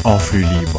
En flux libre.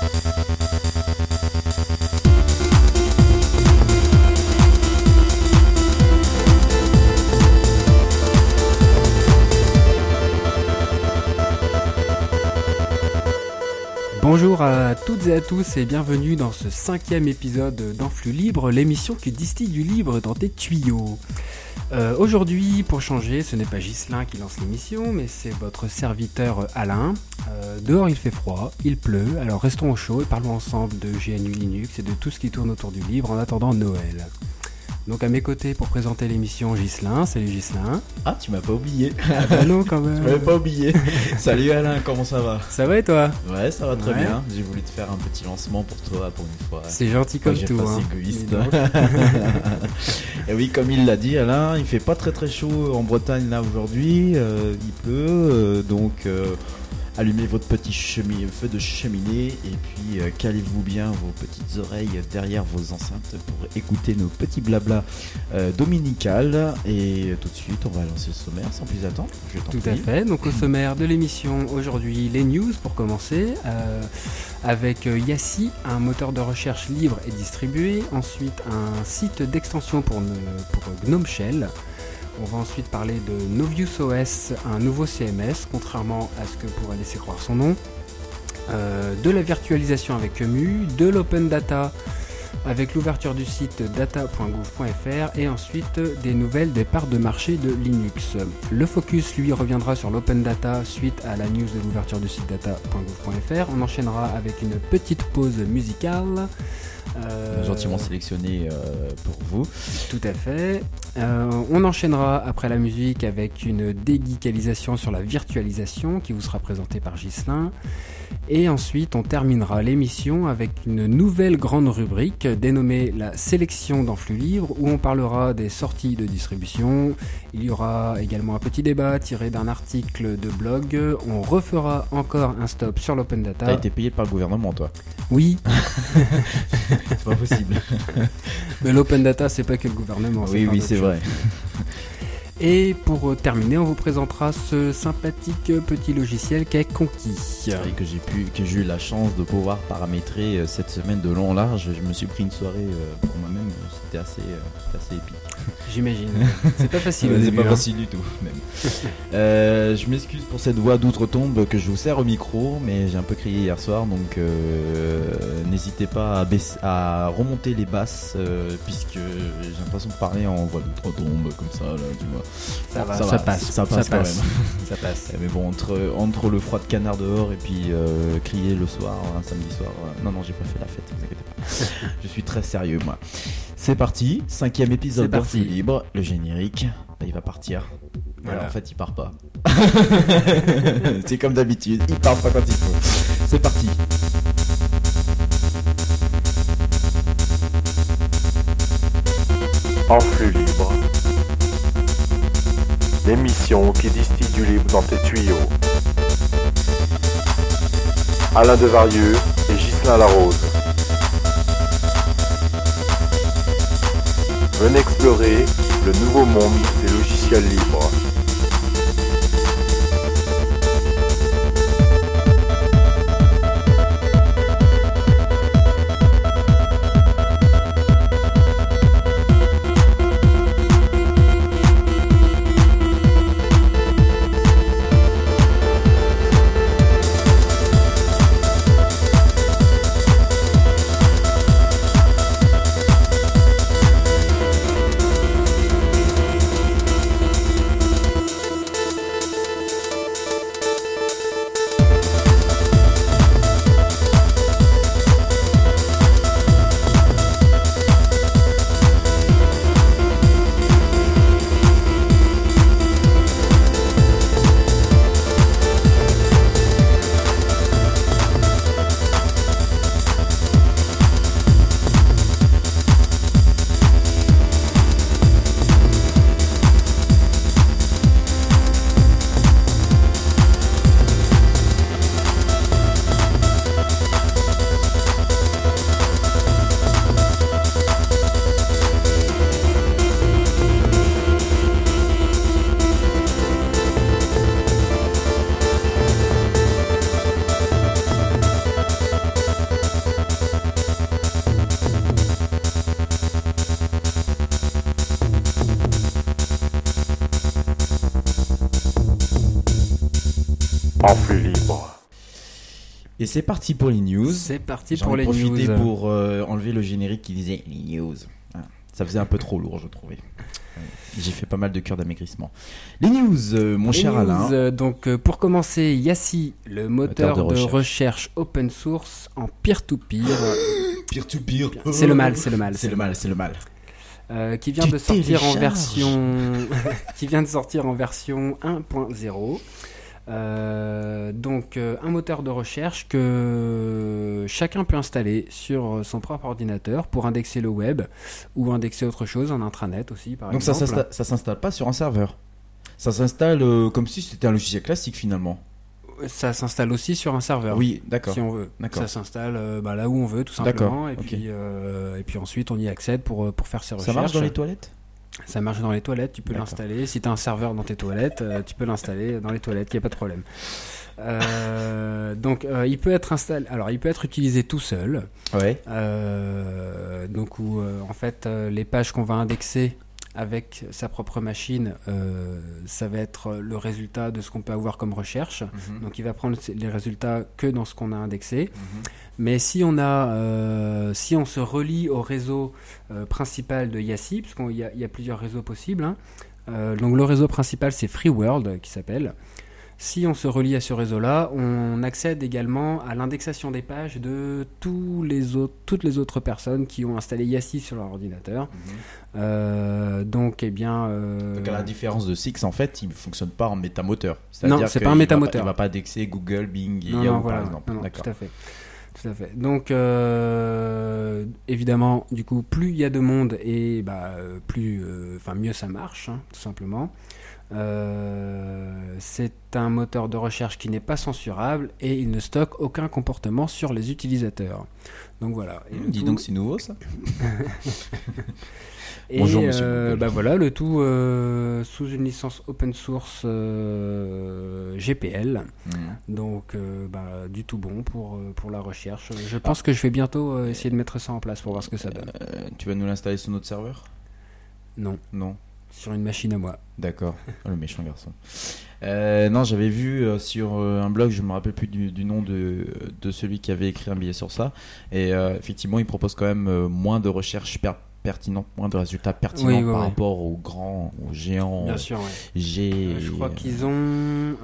Bonjour à toutes et à tous et bienvenue dans ce 5e épisode d'Enflux Libre, l'émission qui distille du libre dans tes tuyaux. Aujourd'hui, pour changer, ce n'est pas Ghislain qui lance l'émission, mais c'est votre serviteur Alain. Dehors il fait froid, il pleut, alors restons au chaud et parlons ensemble de GNU Linux et de tout ce qui tourne autour du libre en attendant Noël. Donc à mes côtés pour présenter l'émission, Ghislain. Salut Ghislain. Ah, tu m'as pas oublié. Ah bah non quand même. Tu m'avais pas oublié. Salut Alain, comment ça va? Ça va et toi? Ouais, ça va très bien. J'ai voulu te faire un petit lancement pour toi pour une fois. C'est gentil comme tout. Pas égoïste. Et oui, comme il l'a dit Alain, il fait pas très chaud en Bretagne là aujourd'hui. Il pleut, donc allumez votre petit feu de cheminée et puis calez-vous bien vos petites oreilles derrière vos enceintes pour écouter nos petits blabla dominical. Et tout de suite, on va lancer le sommaire sans plus attendre. Tout à fait. Donc au sommaire de l'émission aujourd'hui, les news pour commencer, avec Yassi, un moteur de recherche libre et distribué. Ensuite, un site d'extension pour GNOME Shell. On va ensuite parler de Novius OS, un nouveau CMS, contrairement à ce que pourrait laisser croire son nom, de la virtualisation avec EMU, de l'open data avec l'ouverture du site data.gouv.fr et ensuite des nouvelles des parts de marché de Linux. Le focus lui reviendra sur l'open data suite à la news de l'ouverture du site data.gouv.fr. On enchaînera avec une petite pause musicale. Gentiment sélectionné pour vous. Tout à fait. On enchaînera après la musique avec une dégeekalisation sur la virtualisation qui vous sera présentée par Ghislain. Et ensuite on terminera l'émission avec une nouvelle grande rubrique dénommée la sélection dans flux libre où on parlera des sorties de distribution. Il y aura également un petit débat tiré d'un article de blog. On refera encore un stop sur l'open data. T'as été payé par le gouvernement toi? Oui. C'est pas possible. Mais l'open data c'est pas que le gouvernement. Oui c'est vrai. Et pour terminer, on vous présentera ce sympathique petit logiciel qu'est Conquis. Et que j'ai eu la chance de pouvoir paramétrer cette semaine de long en large. Je me suis pris une soirée pour moi-même, c'était assez épique. J'imagine. C'est pas facile. C'est pas facile du tout. Même. Je m'excuse pour cette voix d'outre-tombe que je vous sers au micro, mais j'ai un peu crié hier soir, donc n'hésitez pas à remonter les basses, puisque j'ai l'impression de parler en voix d'outre-tombe comme ça, là, tu vois. Ça passe quand même. Ça passe. Mais bon, entre le froid de canard dehors et puis crier le soir, un samedi soir. Non, j'ai pas fait la fête, ne vous inquiétez pas. Je suis très sérieux, moi. C'est parti, 5e épisode d'Enflux Libre, le générique. Là, il va partir. Voilà. Alors, en fait, il part pas. C'est comme d'habitude, il part pas quand il faut. C'est parti. Enflux libre. L'émission qui distille du libre dans tes tuyaux. Alain Devarieux et Ghislain Larose. Venez explorer le nouveau monde des logiciels libres. en flux libre. Et c'est parti pour les news. C'est parti J'en pour ai les profité news. pour enlever le générique qui disait les news. Voilà. Ça faisait un peu trop lourd, je trouvais. J'ai fait pas mal de cures d'amaigrissement. Les news, mon Les cher news, Alain. donc pour commencer, Yassi, le moteur Moteur de de recherche. recherche open source en peer-to-peer, Peer-to-peer. c'est le mal, c'est le mal, C'est le mal, c'est le mal. qui vient Tu de sortir en télécharges. version, qui vient de sortir en version 1.0. Donc un moteur de recherche que chacun peut installer sur son propre ordinateur pour indexer le web ou indexer autre chose en intranet aussi par Donc exemple. ça s'installe pas sur un serveur. Ça s'installe comme si c'était un logiciel classique finalement. Ça s'installe aussi sur un serveur. Oui, d'accord. Si on veut. D'accord. Ça s'installe là où on veut tout simplement et puis ensuite on y accède pour faire ses recherches. Ça marche dans les toilettes ? Ça marche dans les toilettes, tu peux D'accord. l'installer. Si tu as un serveur dans tes toilettes, tu peux l'installer dans les toilettes, il n'y a pas de problème. Donc il peut être installé. Alors il peut être utilisé tout seul. Ouais. Donc où en fait les pages qu'on va indexer avec sa propre machine, ça va être le résultat de ce qu'on peut avoir comme recherche. Donc il va prendre les résultats que dans ce qu'on a indexé. Mais si on se relie au réseau principal de Yassi, parce qu'il y a plusieurs réseaux possibles, hein. Donc le réseau principal c'est FreeWorld qui s'appelle. Si on se relie à ce réseau-là, on accède également à l'indexation des pages de toutes les autres personnes qui ont installé Yassi sur leur ordinateur. Donc, Donc à la différence de Six, en fait, il ne fonctionne pas en métamoteur. Non, c'est pas un métamoteur. Il ne va pas indexer Google, Bing et Non, Yahoo, voilà, par exemple. non, D'accord. tout à fait. Tout à fait. Donc, évidemment, du coup, plus il y a de monde et mieux ça marche, hein, tout simplement. C'est un moteur de recherche qui n'est pas censurable et il ne stocke aucun comportement sur les utilisateurs. Donc voilà. Et le Dis tout- donc, c'est nouveau ça. Et Bonjour, monsieur Google. voilà, le tout sous une licence open source GPL. Donc du tout bon pour la recherche. Je pense que je vais bientôt essayer de mettre ça en place pour voir ce que ça donne. Tu vas nous l'installer sur notre serveur ? Non, Non. sur une machine à moi. D'accord. Oh, le méchant garçon. Non, j'avais vu sur un blog, je me rappelle plus du nom de celui qui avait écrit un billet sur ça. Et effectivement, il propose quand même moins de recherches pertinentes, moins de résultats pertinents par rapport aux grands, aux géants. Bien sûr, ouais. Je crois qu'ils ont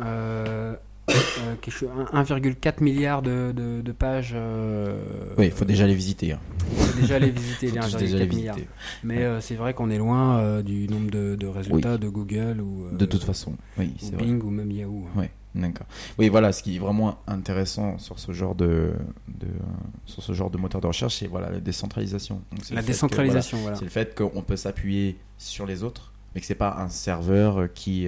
1,4 milliard de pages. Oui, il faut déjà les visiter. Hein. Faut déjà les visiter, les Faut 1,4 déjà les milliards. visiter. Mais c'est vrai qu'on est loin du nombre de résultats de Google ou De toute façon, oui, ou c'est vrai. Bing ou même Yahoo. Hein. Ouais, d'accord. Oui, voilà, ce qui est vraiment intéressant sur ce genre de moteur de recherche, c'est voilà la décentralisation. Donc, c'est La le fait que, décentralisation, voilà. c'est le fait qu'on peut s'appuyer sur les autres, mais que c'est pas un serveur qui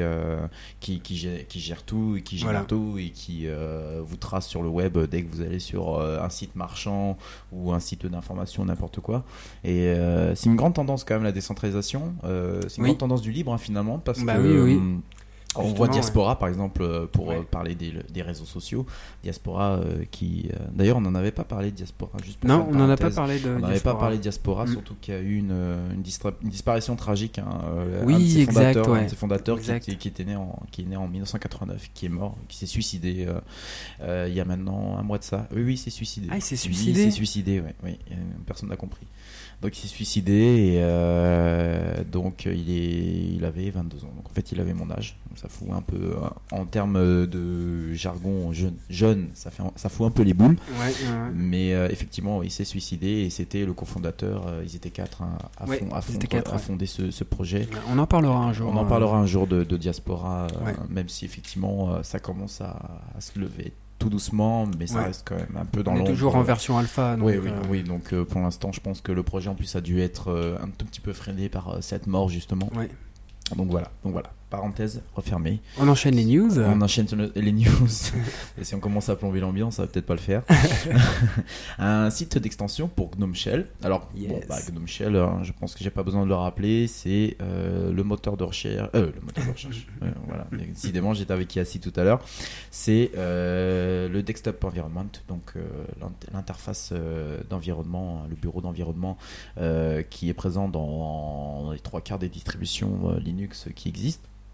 gère tout et qui génère tout et qui vous trace sur le web dès que vous allez sur un site marchand ou un site d'information, n'importe quoi. Et c'est une grande tendance quand même la décentralisation. C'est une grande tendance du libre hein, finalement parce que oui. on voit Diaspora par exemple pour parler des réseaux sociaux. Diaspora qui d'ailleurs on n'en avait pas parlé de Diaspora juste pour Non, faire on une n'en a pas parenthèse. parlé de On Diaspora. n'avait pas parlé de Diaspora, surtout qu'il y a eu une disparition tragique. Hein, Oui, un de ses exact, fondateurs, ouais. un de ses fondateurs Exact. qui est né en 1989, qui est mort, qui s'est suicidé il y a maintenant un mois de ça. Oui, il s'est suicidé. Ah, il s'est Oui, suicidé. il s'est suicidé, oui. Personne n'a compris. Donc il s'est suicidé et donc il avait 22 ans. Donc en fait il avait mon âge. Donc ça fout un peu en termes de jargon jeune, ça fout un peu les boules. Ouais. Mais effectivement il s'est suicidé et c'était le cofondateur. Ils étaient 4 à fonder ce projet. On en parlera un jour. On en parlera un jour de Diaspora, Ouais. même si effectivement ça commence à se lever tout doucement, mais ça reste quand même un peu dans l'ombre. On est toujours en version alpha. Donc, oui. Donc pour l'instant, je pense que le projet en plus a dû être un tout petit peu freiné par cette mort justement. Ouais. Donc voilà. Parenthèse refermée. On enchaîne les news. On enchaîne sur les news. Et si on commence à plomber l'ambiance, ça va peut-être pas le faire. Un site d'extension pour GNOME Shell. Alors, GNOME Shell, je pense que j'ai pas besoin de le rappeler, c'est le moteur de recherche. Voilà. Décidément, j'étais avec Yassi tout à l'heure. C'est le desktop environment, donc l'interface d'environnement, le bureau d'environnement qui est présent dans les 3/4 des distributions Linux qui existent.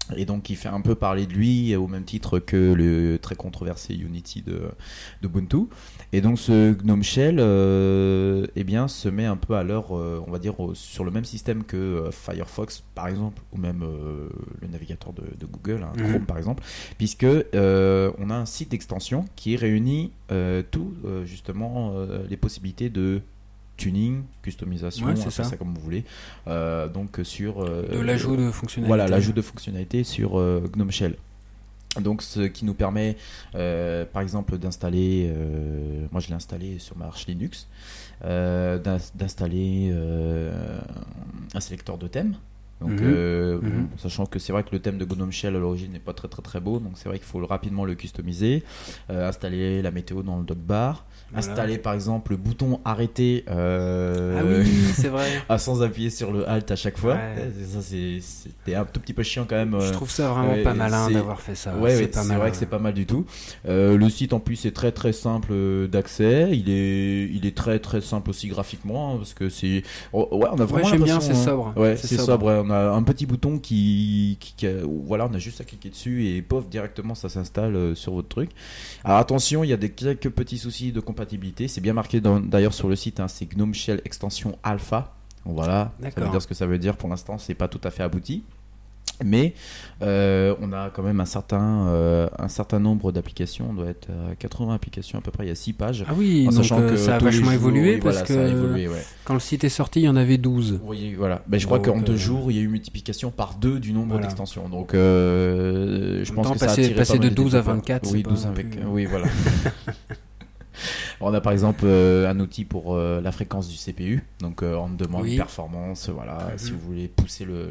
Et donc il fait un peu parler de lui au même titre que le très controversé Unity d'Ubuntu. Et donc ce GNOME Shell eh bien, se met un peu à l'heure, on va dire, sur le même système que Firefox par exemple, ou même le navigateur de Google, Chrome par exemple, puisque on a un site d'extension qui réunit justement les possibilités de tuning, customisation, c'est ça comme vous voulez. Donc sur de l'ajout de fonctionnalités. Voilà, l'ajout de fonctionnalités sur GNOME Shell. Donc ce qui nous permet par exemple d'installer, moi je l'ai installé sur ma Arch Linux, d'installer un sélecteur de thèmes. Donc, sachant que c'est vrai que le thème de GNOME Shell à l'origine n'est pas très très très beau, donc c'est vrai qu'il faut rapidement le customiser, installer la météo dans le docbar, installer par exemple le bouton arrêter ah oui, c'est vrai. sans appuyer sur le Alt à chaque fois. Ça c'était un tout petit peu chiant quand même. Je trouve ça vraiment pas malin d'avoir fait ça. C'est vrai que c'est pas mal du tout. Le site en plus est très très simple d'accès, il est très très simple aussi graphiquement, parce que c'est on a vraiment j'aime bien, c'est sobre. C'est sobre. On a un petit bouton voilà, on a juste à cliquer dessus et pof, directement ça s'installe sur votre truc. Alors attention, il y a quelques petits soucis de compatibilité. C'est bien marqué d'ailleurs sur le site, c'est GNOME Shell extension alpha. Voilà, ça veut dire ce que ça veut dire. Pour l'instant, c'est pas tout à fait abouti. Mais on a quand même un certain nombre d'applications. On doit être à 80 applications à peu près. Il y a 6 pages. Ah oui, donc ça a vachement évolué, parce que ça a évolué, quand le site est sorti, il y en avait 12. Oui, voilà. Je crois qu'en 2 jours, il y a eu multiplication par 2 du nombre d'extensions. Donc je pense que ça a attiré passer de 12 à 24. Oui, 12 avec. Oui, voilà. On a par exemple un outil pour la fréquence du CPU, donc on demande performance, voilà, si vous voulez pousser le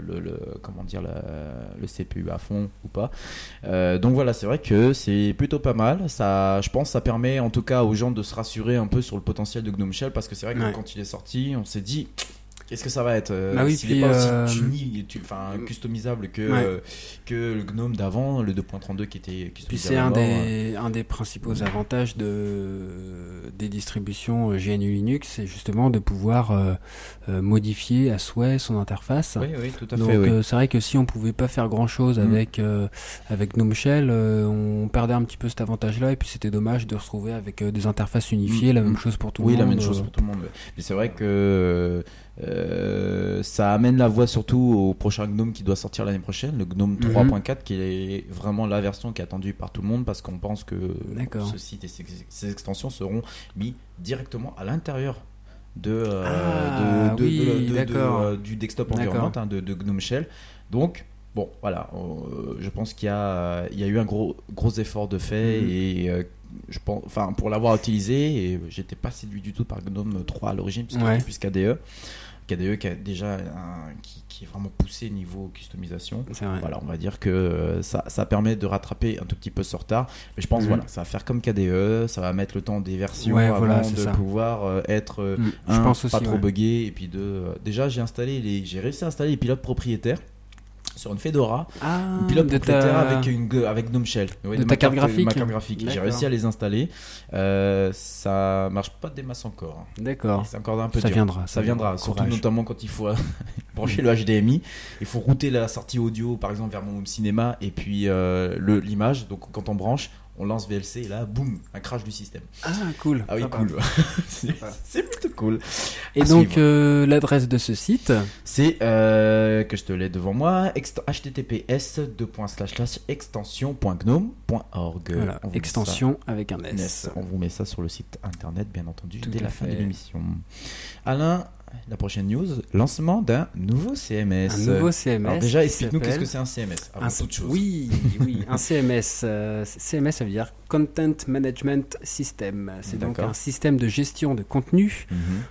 CPU à fond ou pas. Donc voilà, c'est vrai que c'est plutôt pas mal. Ça, je pense, ça permet en tout cas aux gens de se rassurer un peu sur le potentiel de GNOME Shell, parce que c'est vrai que quand il est sorti, on s'est dit. Qu'est-ce que ça va être s'il n'est pas aussi customisable que le GNOME d'avant, le 2.32 qui était customisable. Puis c'est un des principaux avantages des distributions GNU Linux, c'est justement de pouvoir modifier à souhait son interface. Oui, tout à fait. Donc c'est vrai que si on pouvait pas faire grand chose avec GNOME Shell, on perdait un petit peu cet avantage-là, et puis c'était dommage de se retrouver avec des interfaces unifiées, la même chose pour tout le monde. Oui, la même chose pour tout le monde. Mais c'est vrai que ça amène la voie surtout au prochain GNOME qui doit sortir l'année prochaine, le GNOME 3.4, qui est vraiment la version qui est attendue par tout le monde, parce qu'on pense que ce site et ses extensions seront mis directement à l'intérieur du desktop environment, de GNOME Shell. Donc bon, voilà, je pense qu'il y a eu un gros effort de fait, et je pense, pour l'avoir utilisé, et j'étais pas séduit du tout par GNOME 3 à l'origine, puisque plus KDE qui a déjà qui est vraiment poussé niveau customisation. Voilà, on va dire que ça permet de rattraper un tout petit peu ce retard, mais je pense ça va faire comme KDE, ça va mettre le temps des versions avant de pouvoir être pas trop buggé, et puis déjà j'ai réussi à installer les pilotes propriétaires sur une Fedora, une pilote propriétaire avec GNOME Shell. De ta carte graphique. Ma carte graphique. J'ai réussi à les installer. Ça marche pas des masses encore. D'accord. C'est encore un peu dur. Ça viendra. Surtout notamment quand il faut brancher le HDMI. Il faut router la sortie audio, par exemple, vers mon home cinéma, et puis l'image. Donc quand on branche, on lance VLC, et là, boum, un crash du système. Ah, cool. Ah oui, cool. C'est plutôt cool. Et donc, l'adresse de ce site, c'est que je te l'ai devant moi, https://extension.gnome.org. Voilà, extension avec un S. On vous met ça sur le site internet, bien entendu, dès la fin de l'émission. Alain, la prochaine news, lancement d'un nouveau CMS. Un nouveau CMS. Alors déjà, explique-nous qu'est-ce que c'est un CMS avant toute chose. Oui, un CMS. CMS, ça veut dire Content Management System. C'est donc un système de gestion de contenu.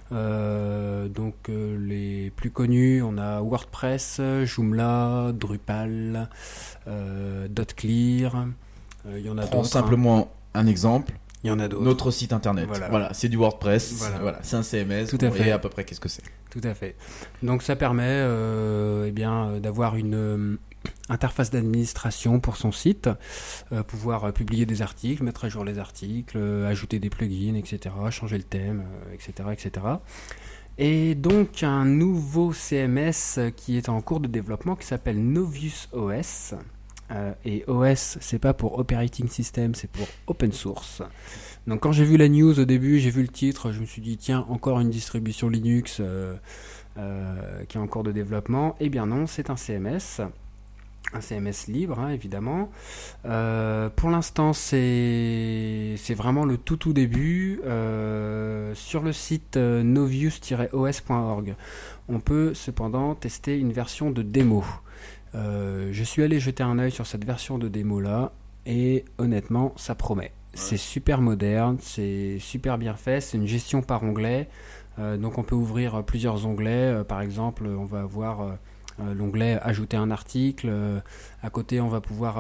Les plus connus, on a WordPress, Joomla, Drupal, .clear. Il y en a d'autres. Prends simplement un exemple. Il y en a d'autres. Notre site internet. Voilà, c'est du WordPress. Voilà, c'est un CMS. Tout à fait. Et à peu près, qu'est-ce que c'est ? Tout à fait. Donc ça permet d'avoir une interface d'administration pour son site, pouvoir publier des articles, mettre à jour les articles, ajouter des plugins, etc., changer le thème, etc., etc. Et donc un nouveau CMS qui est en cours de développement qui s'appelle Novius OS. Et OS, c'est pas pour Operating System, c'est pour Open Source. Donc quand j'ai vu la news au début, j'ai vu le titre, je me suis dit tiens, encore une distribution Linux qui est en cours de développement. Eh bien non, c'est un CMS libre, hein, évidemment. Pour l'instant, c'est vraiment le tout début. Sur le site novius-os.org, on peut cependant tester une version de démo. Je suis allé jeter un œil sur cette version de démo là, et honnêtement, ça promet. C'est super moderne, c'est super bien fait, c'est une gestion par onglet. Donc on peut ouvrir plusieurs onglets. Par exemple, on va avoir l'onglet ajouter un article. À côté, on va pouvoir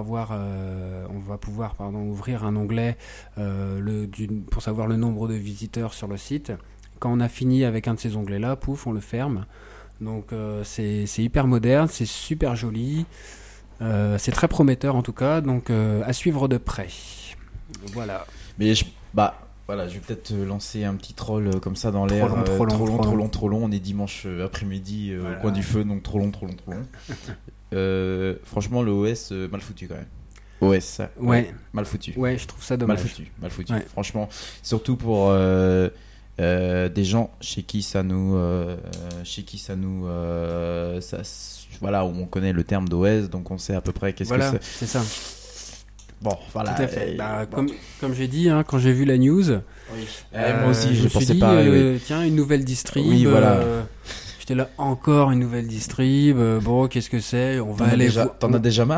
ouvrir un onglet pour savoir le nombre de visiteurs sur le site. Quand on a fini avec un de ces onglets là, pouf, on le ferme. Donc c'est hyper moderne, c'est super joli, c'est très prometteur en tout cas, donc à suivre de près. Voilà. Mais voilà, je vais peut-être lancer un petit troll comme ça dans l'air. Trop long. On est dimanche après-midi au coin du feu, donc trop long. Franchement, le OS mal foutu quand même. OS, ouais, mal foutu. Ouais, je trouve ça dommage. Mal foutu. Ouais. Franchement, surtout pour des gens chez qui ça nous, voilà, où on connaît le terme d'OS, donc on sait à peu près qu'est-ce que c'est. C'est ça. Bon, voilà. Tout à fait. Comme j'ai dit, hein, quand j'ai vu la news, moi aussi, je me suis dit, tiens, une nouvelle distrib. Oui, voilà. J'étais là, encore une nouvelle distrib. Bon, qu'est-ce que c'est ? On va aller. T'en as déjà marre ?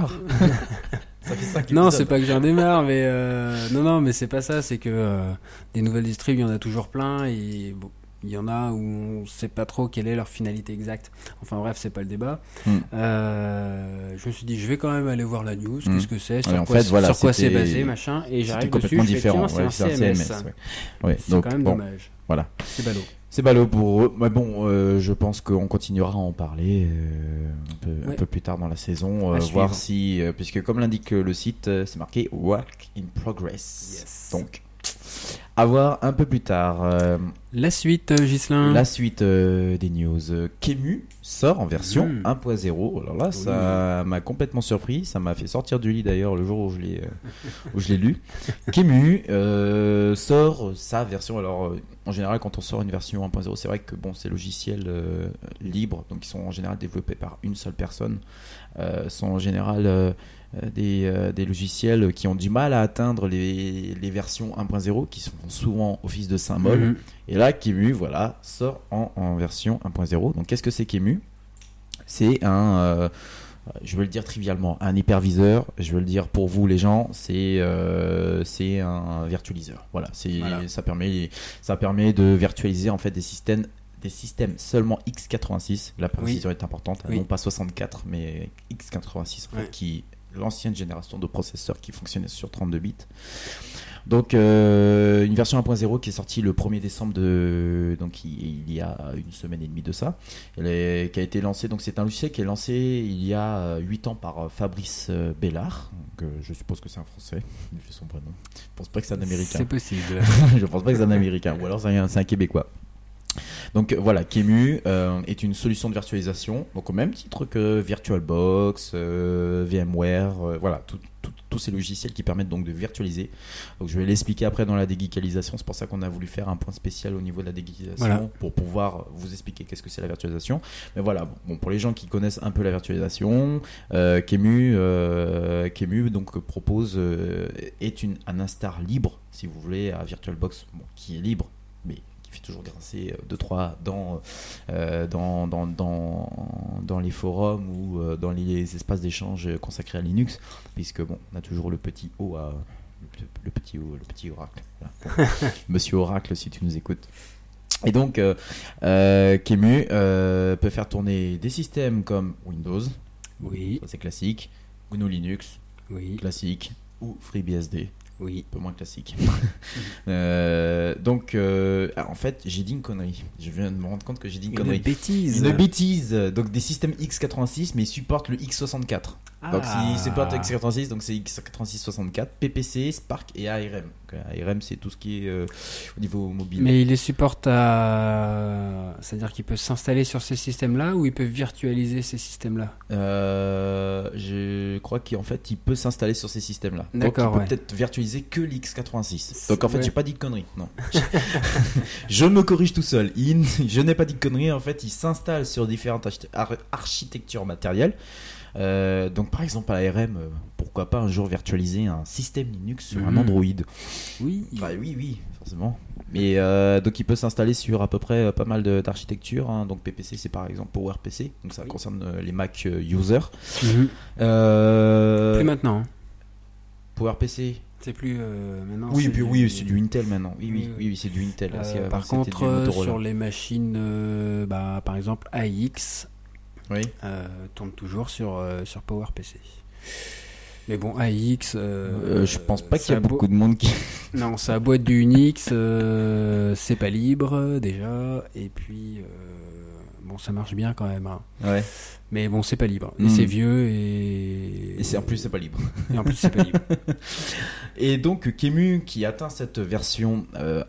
Non, c'est pas que j'en ai marre, mais non, mais c'est pas ça. C'est que des nouvelles distribs, il y en a toujours plein, et bon, il y en a où on sait pas trop quelle est leur finalité exacte. Enfin bref, c'est pas le débat. Je me suis dit, je vais quand même aller voir la news. Qu'est-ce que c'est ? Sur quoi c'est basé, machin. Et j'arrive dessus. Différent. C'est un CMS. Ouais. C'est quand même dommage. Voilà. C'est ballot pour eux. Mais bon, je pense qu'on continuera à en parler un peu plus tard dans la saison, voir si, puisque comme l'indique le site, c'est marqué Work in Progress. Yes. Donc, à voir un peu plus tard. La suite, Ghislain. La suite des news. Qemu sort en version 1.0. Alors là, ça m'a complètement surpris. Ça m'a fait sortir du lit d'ailleurs le jour où je l'ai lu. Qemu sort sa version. Alors, en général, quand on sort une version 1.0, c'est vrai que bon, ces logiciels libres, donc qui sont en général développés par une seule personne, sont en général des logiciels qui ont du mal à atteindre les versions 1.0, qui font souvent office de symbole. Et là, Qemu, voilà, sort en version 1.0. Donc, qu'est-ce que c'est Qemu ? C'est je vais le dire trivialement, un hyperviseur. Je vais le dire pour vous, les gens, c'est un virtualiseur. Voilà, ça permet de virtualiser en fait des systèmes seulement x86. La précision est importante, non pas 64, mais x86, qui l'ancienne génération de processeurs qui fonctionnait sur 32 bits. Donc une version 1.0 qui est sortie le 1er décembre donc il y a une semaine et demie de ça, qui a été lancée. Donc c'est un logiciel qui est lancé il y a 8 ans par Fabrice Bellard. Donc, je suppose que c'est un Français, il fait son prénom. Je pense pas que c'est un Américain. C'est possible. Je pense pas que c'est un Américain, ou alors c'est un Québécois. Donc voilà, Qemu est une solution de virtualisation, donc au même titre que VirtualBox, VMware, voilà, tous ces logiciels qui permettent donc de virtualiser. Donc je vais l'expliquer après dans la dégeekalisation, c'est pour ça qu'on a voulu faire un point spécial au niveau de la dégeekalisation, pour pouvoir vous expliquer qu'est-ce que c'est la virtualisation. Mais voilà, bon, pour les gens qui connaissent un peu la virtualisation, Qemu donc propose est un instar libre, si vous voulez, à VirtualBox, qui est libre, mais qui fait toujours grincer 2-3 dents dans les forums ou dans les espaces d'échange consacrés à Linux, puisque bon, on a toujours le petit Oracle. Voilà. Bon, Monsieur Oracle, si tu nous écoutes. Et donc, Qemu peut faire tourner des systèmes comme Windows, ça c'est classique, GNU Linux, classique, ou FreeBSD. Un peu moins classique. Donc, en fait, j'ai dit une connerie. Je viens de me rendre compte que j'ai dit une connerie. Une bêtise. Donc, des systèmes x86, mais ils supportent le x64. Donc si c'est pas x86, donc c'est x86-64, PPC, Spark et ARM. Donc, ARM c'est tout ce qui est au niveau mobile. Mais il les supporte c'est-à-dire qu'il peut s'installer sur ces systèmes-là ou il peut virtualiser ces systèmes-là? Je crois qu'en fait il peut s'installer sur ces systèmes-là. D'accord, donc il peut peut-être virtualiser que l'x86. Donc en fait j'ai pas dit de conneries, non. Je me corrige tout seul. Je n'ai pas dit de conneries, en fait il s'installe sur différentes architectures matérielles. Donc par exemple à ARM, pourquoi pas un jour virtualiser un système Linux sur un Android? Oui. Bah, oui, forcément. Mais donc il peut s'installer sur à peu près pas mal d'architectures. Hein. Donc PPC c'est par exemple PowerPC, donc ça concerne les Mac users. Plus maintenant. PowerPC. C'est plus maintenant. Oui, c'est du Intel maintenant. Oui, c'est du Intel. Par contre, sur les machines, par exemple AX. Oui. Tourne toujours sur PowerPC. Mais bon, AX. Je pense pas qu'il y a beaucoup de monde qui. Non, ça boîte du Unix, c'est pas libre déjà, et puis bon, ça marche bien quand même. Hein. Ouais. Mais bon, c'est pas libre. Et c'est vieux et en plus c'est pas libre. Et en plus c'est pas libre. Et donc Qemu qui atteint cette version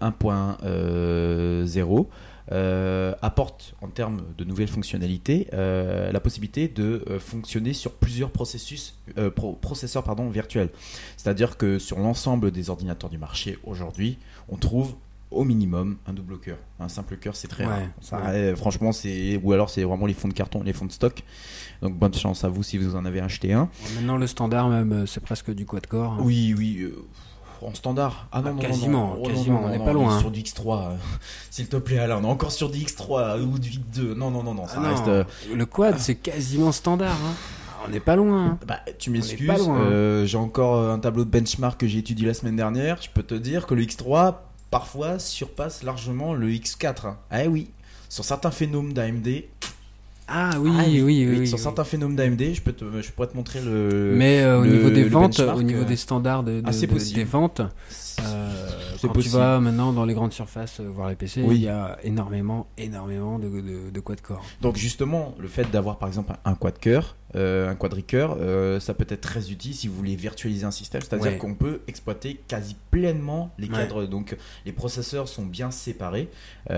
1.0. Apporte en termes de nouvelles fonctionnalités la possibilité de fonctionner sur plusieurs processeurs virtuels. C'est-à-dire que sur l'ensemble des ordinateurs du marché aujourd'hui, on trouve au minimum un double cœur. Un simple cœur c'est très rare. Franchement ou alors c'est vraiment les fonds de carton, les fonds de stock. Donc bonne chance à vous si vous en avez acheté un. Maintenant le standard même c'est presque du quad-core. Hein. Oui. En standard. Quasiment, on n'est pas loin. On est sur du X3. S'il te plaît, Alain, on est encore sur du X3 ou du X2. Non, ça reste. Le quad, c'est quasiment standard. Hein. On n'est pas loin. Bah, tu m'excuses. J'ai encore un tableau de benchmark que j'ai étudié la semaine dernière. Je peux te dire que le X3 parfois surpasse largement le X4. Ah oui. Sur certains phénomènes d'AMD. Ah oui. Sur certains phénomènes d'AMD, je pourrais te montrer le. Mais au niveau des ventes, au niveau des standards des ventes, quand tu vas maintenant dans les grandes surfaces voir les PC, il y a énormément de quad-core. Donc justement, le fait d'avoir par exemple un quad-cœur, un quadricœur, ça peut être très utile si vous voulez virtualiser un système, c'est-à-dire qu'on peut exploiter quasi pleinement les cadres. Donc les processeurs sont bien séparés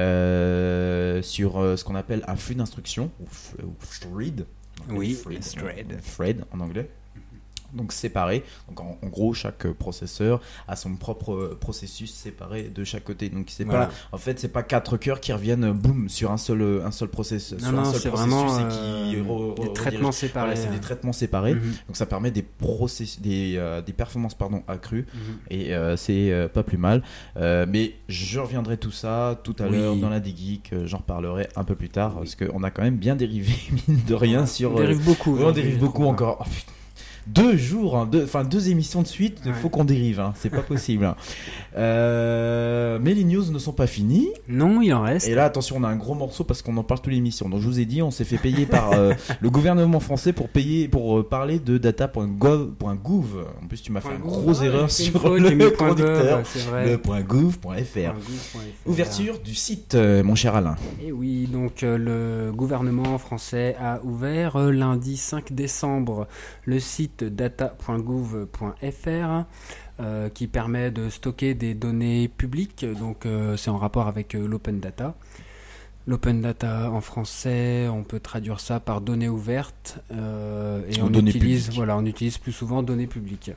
sur ce qu'on appelle un flux d'instructions ou thread. Thread en anglais. Donc séparé. Donc en gros chaque processeur a son propre processus séparé de chaque côté. Donc c'est pas, en fait c'est pas 4 cœurs qui reviennent boum sur un seul processeur. Non, c'est vraiment des traitements séparés. C'est des traitements séparés. Donc ça permet des performances accrues et c'est pas plus mal. Mais je reviendrai tout à l'heure dans la Geek. J'en reparlerai un peu plus tard parce qu'on a quand même bien dérivé mine de rien sur. On dérive beaucoup. On dérive beaucoup encore. Oh, putain. 2 jours, 2 émissions de suite, il faut qu'on dérive, c'est pas possible. Mais les news ne sont pas finies. Non, il en reste. Et là, attention, on a un gros morceau parce qu'on en parle toute l'émission. Donc je vous ai dit, on s'est fait payer par le gouvernement français pour parler de data.gov. En plus, tu m'as fait une grosse erreur sur le conducteur. Le .gouv.fr. Ouverture du site, mon cher Alain. Et oui, donc le gouvernement français a ouvert lundi 5 décembre le site data.gouv.fr qui permet de stocker des données publiques, donc c'est en rapport avec l'open data. L'open data en français, on peut traduire ça par données ouvertes et on utilise plus souvent données publiques.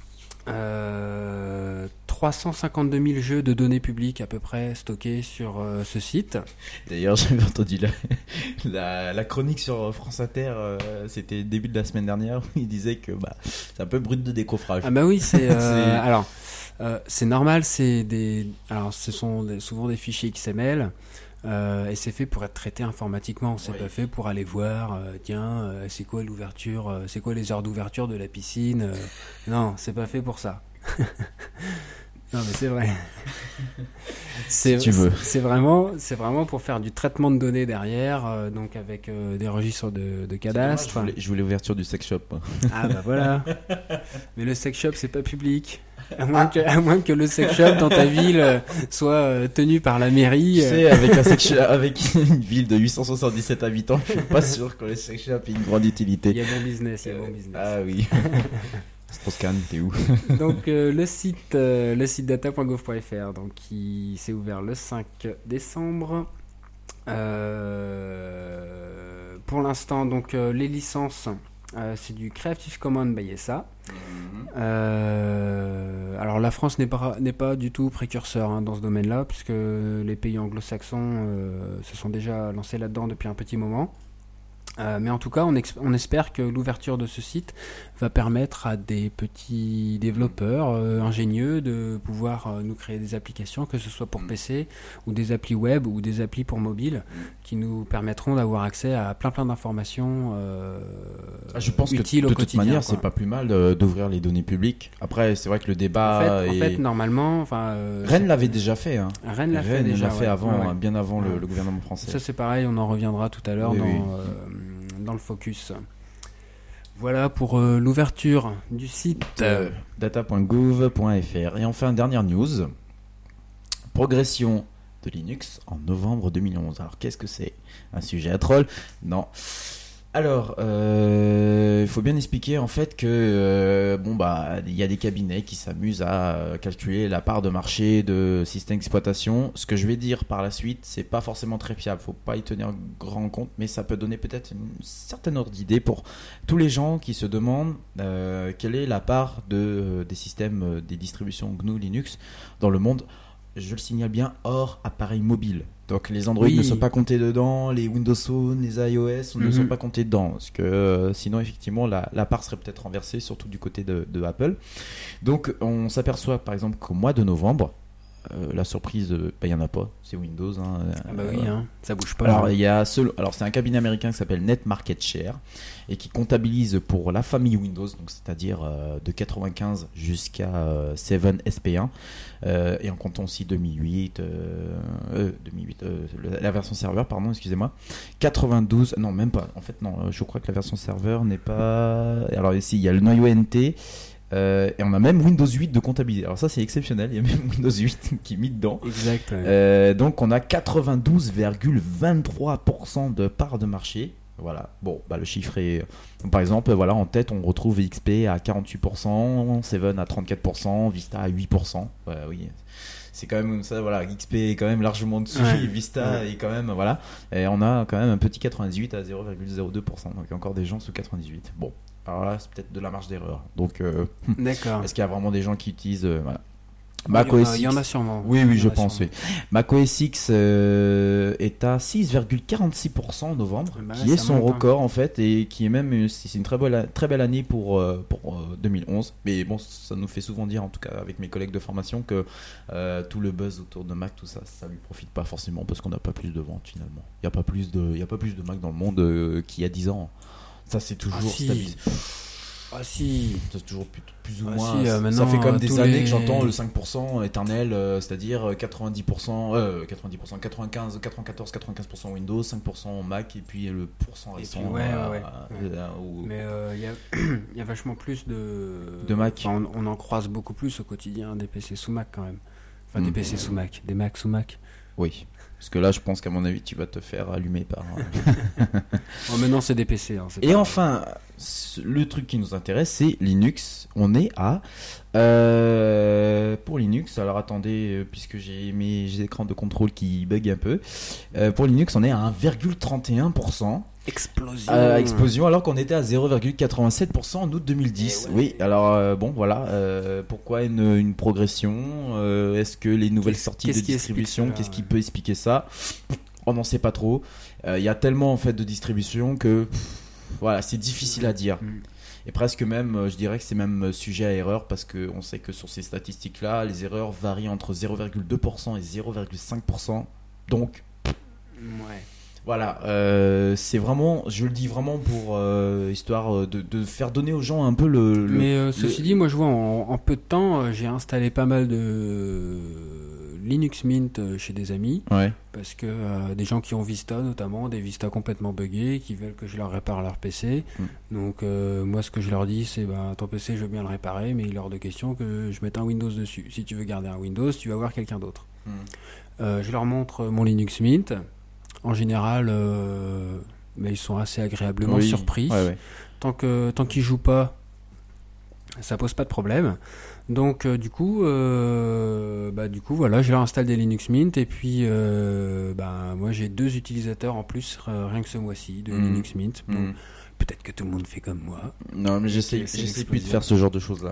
352 000 jeux de données publiques à peu près stockés sur ce site. D'ailleurs, j'avais entendu la chronique sur France Inter, c'était début de la semaine dernière, où il disait que c'est un peu brut de décoffrage. Ah bah oui, c'est alors c'est normal, ce sont souvent des fichiers XML. Et c'est fait pour être traité informatiquement, c'est pas fait pour aller voir c'est quoi l'ouverture, c'est quoi les heures d'ouverture de la piscine, non, c'est pas fait pour ça. Non mais c'est vrai. Si tu veux. C'est vraiment pour faire du traitement de données derrière, donc avec des registres de cadastre. Je voulais l'ouverture du sex shop. Ah bah voilà. Mais le sex shop c'est pas public. À moins que le sex shop dans ta ville soit tenu par la mairie. Tu sais, avec une ville de 877 habitants, je suis pas sûr que le sex shop ait une grande utilité. Il y a bon business, Ah oui. Strauss-Kahn, t'es où? Donc le site data.gov.fr, donc qui s'est ouvert le 5 décembre. Pour l'instant, donc les licences, c'est du Creative Commons by SA. Alors la France n'est pas du tout précurseur dans ce domaine-là, puisque les pays anglo-saxons se sont déjà lancés là-dedans depuis un petit moment. Mais en tout cas, on espère que l'ouverture de ce site va permettre à des petits développeurs ingénieux de pouvoir nous créer des applications, que ce soit pour PC ou des applis web ou des applis pour mobile, qui nous permettront d'avoir accès à plein d'informations je pense utiles que au de toute quotidien. manière, c'est pas plus mal d'ouvrir les données publiques. Après, c'est vrai que le débat en fait, normalement, Rennes l'avait déjà fait. Hein. Rennes l'a fait déjà, avant, ouais. Bien avant le gouvernement français. Ça c'est pareil, on en reviendra tout à l'heure dans le focus. Voilà pour l'ouverture du site data.gov.fr. Et enfin, dernière news, progression de Linux en novembre 2011. Alors qu'est-ce que c'est? Un sujet à troll? Non. Alors, il faut bien expliquer en fait que il y a des cabinets qui s'amusent à calculer la part de marché de systèmes d'exploitation. Ce que je vais dire par la suite, c'est pas forcément très fiable. Faut pas y tenir grand compte, mais ça peut donner peut-être une certaine ordre d'idée pour tous les gens qui se demandent quelle est la part des systèmes, des distributions GNU Linux dans le monde. Je le signale bien, hors appareil mobile. Donc les Android ne sont pas comptés dedans, les Windows Phone, les iOS ne sont pas comptés dedans. Parce que sinon, effectivement, la part serait peut-être renversée, surtout du côté de Apple. Donc on s'aperçoit par exemple qu'au mois de novembre, la surprise, il n'y en a pas, c'est Windows. Ça bouge pas. Alors, c'est un cabinet américain qui s'appelle Net Market Share et qui comptabilise pour la famille Windows, donc c'est-à-dire de 95 jusqu'à 7 SP1, et en comptant aussi 2008, la version serveur, pardon, excusez-moi, 92, non même pas, en fait non, je crois que la version serveur n'est pas. Alors ici il y a le noyau NT. Et on a même Windows 8 de comptabiliser. Alors ça c'est exceptionnel, il y a même Windows 8 qui est mis dedans. Exact. Ouais. Donc on a 92,23% de part de marché. Voilà. Bon, le chiffre est. Par exemple, en tête on retrouve XP à 48%, 7 à 34%, Vista à 8%. Oui. C'est quand même ça, XP est quand même largement dessus, Vista est quand même, et on a quand même un petit 98 à 0,02%, donc il y a encore des gens sous 98. Bon, alors là c'est peut-être de la marge d'erreur, donc d'accord. Est-ce qu'il y a vraiment des gens qui utilisent il y en a sûrement. Oui, je pense. Oui. macOS X est à 6,46% en novembre, qui est son record en fait, et qui est même c'est une très belle année pour 2011. Mais bon, ça nous fait souvent dire, en tout cas avec mes collègues de formation, que tout le buzz autour de Mac, tout ça lui profite pas forcément parce qu'on n'a pas plus de ventes finalement. Il y a pas plus de Mac dans le monde qu'il y a 10 ans. Ça c'est toujours stabilisé. Ah si, c'est toujours plus ou moins. Si, ça fait comme des années que j'entends le 5% éternel, c'est-à-dire 90%, 95, 94, 95% Windows, 5% Mac et puis le pourcent restant. Mais il y a vachement plus de Mac. On en croise beaucoup plus au quotidien des PC sous Mac quand même. Enfin des PC sous Mac, des Mac sous Mac. Oui. Parce que là, je pense qu'à mon avis, tu vas te faire allumer par. Maintenant, c'est des PC. Et enfin, le truc qui nous intéresse, c'est Linux. On est à. Pour Linux, alors attendez, puisque j'ai mes écrans de contrôle qui bug un peu. Pour Linux, on est à 1,31%. Explosion, alors qu'on était à 0,87% en août 2010. Oui, alors pourquoi une progression? Est-ce que les nouvelles sorties de distribution, qu'est-ce qui peut expliquer ça? On n'en sait pas trop. Il y a tellement en fait de distributions que c'est difficile à dire. Et presque même, je dirais que c'est même sujet à erreur, parce qu'on sait que sur ces statistiques-là, les erreurs varient entre 0,2% et 0,5%. Donc, c'est vraiment, je le dis vraiment pour histoire de faire donner aux gens un peu ceci dit, moi je vois en peu de temps, j'ai installé pas mal de Linux Mint chez des amis, Ouais. parce que des gens qui ont Vista notamment, des Vista complètement buggés, qui veulent que je leur répare leur PC. Donc moi ce que je leur dis c'est ton PC je veux bien le réparer, mais il est hors de question que je mette un Windows dessus. Si tu veux garder un Windows, tu vas voir quelqu'un d'autre. Je leur montre mon Linux Mint. En général, mais ils sont assez agréablement surpris. Ouais. Tant qu'ils jouent pas, ça pose pas de problème. Donc du coup voilà, je leur installe des Linux Mint et puis moi j'ai 2 utilisateurs en plus rien que ce mois-ci de Linux Mint. Donc, peut-être que tout le monde fait comme moi. Non, mais j'essaie plus de faire ce genre de choses-là.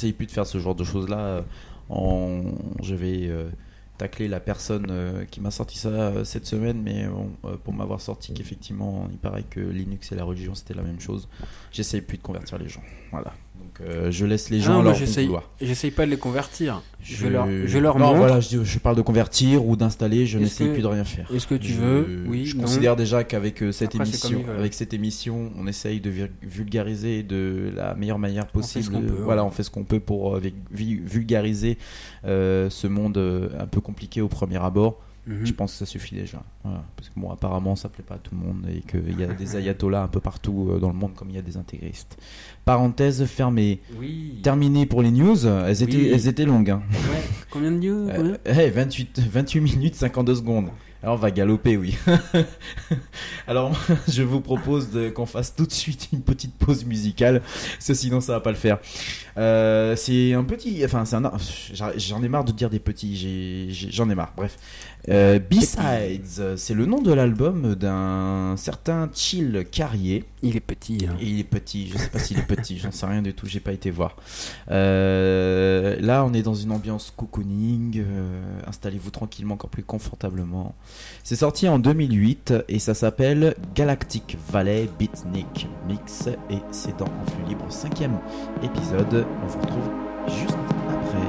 Je vais tacler la personne qui m'a sorti ça cette semaine, mais pour m'avoir sorti qu'effectivement, il paraît que Linux et la religion c'était la même chose. J'essaie plus de convertir les gens. Voilà. Donc je laisse les gens leur bon vouloir. J'essaye pas de les convertir. Je leur non, montre. Voilà, je parle de convertir ou d'installer. Je n'essaye plus de rien faire. Est-ce que tu veux? Oui. Je non. considère déjà qu'avec cette Après, émission, on essaye de vulgariser de la meilleure manière possible. On fait ce qu'on peut pour vulgariser ce monde un peu compliqué au premier abord. Je pense que ça suffit déjà. Voilà. Parce que apparemment ça plaît pas à tout le monde et qu'il y a des ayatollahs un peu partout dans le monde comme il y a des intégristes. Parenthèse fermée. Oui. Terminé pour les news. Elles étaient longues. Hein. Ouais. Combien de news 28 minutes 52 secondes. Alors on va galoper, oui. Alors je vous propose qu'on fasse tout de suite une petite pause musicale, parce que sinon ça va pas le faire. C'est un petit, j'en ai marre de dire des petits, j'en ai marre. Bref, B-Sides, c'est le nom de l'album d'un certain Chill Carrier. Il est petit. Hein. Il est petit, je sais pas s'il est petit, j'en sais rien du tout, j'ai pas été voir. Là on est dans une ambiance cocooning, installez-vous tranquillement, encore plus confortablement. C'est sorti en 2008 et ça s'appelle Galactic Valley Beatnik Mix et c'est dans En Flux Libre 5e épisode. On vous retrouve juste après.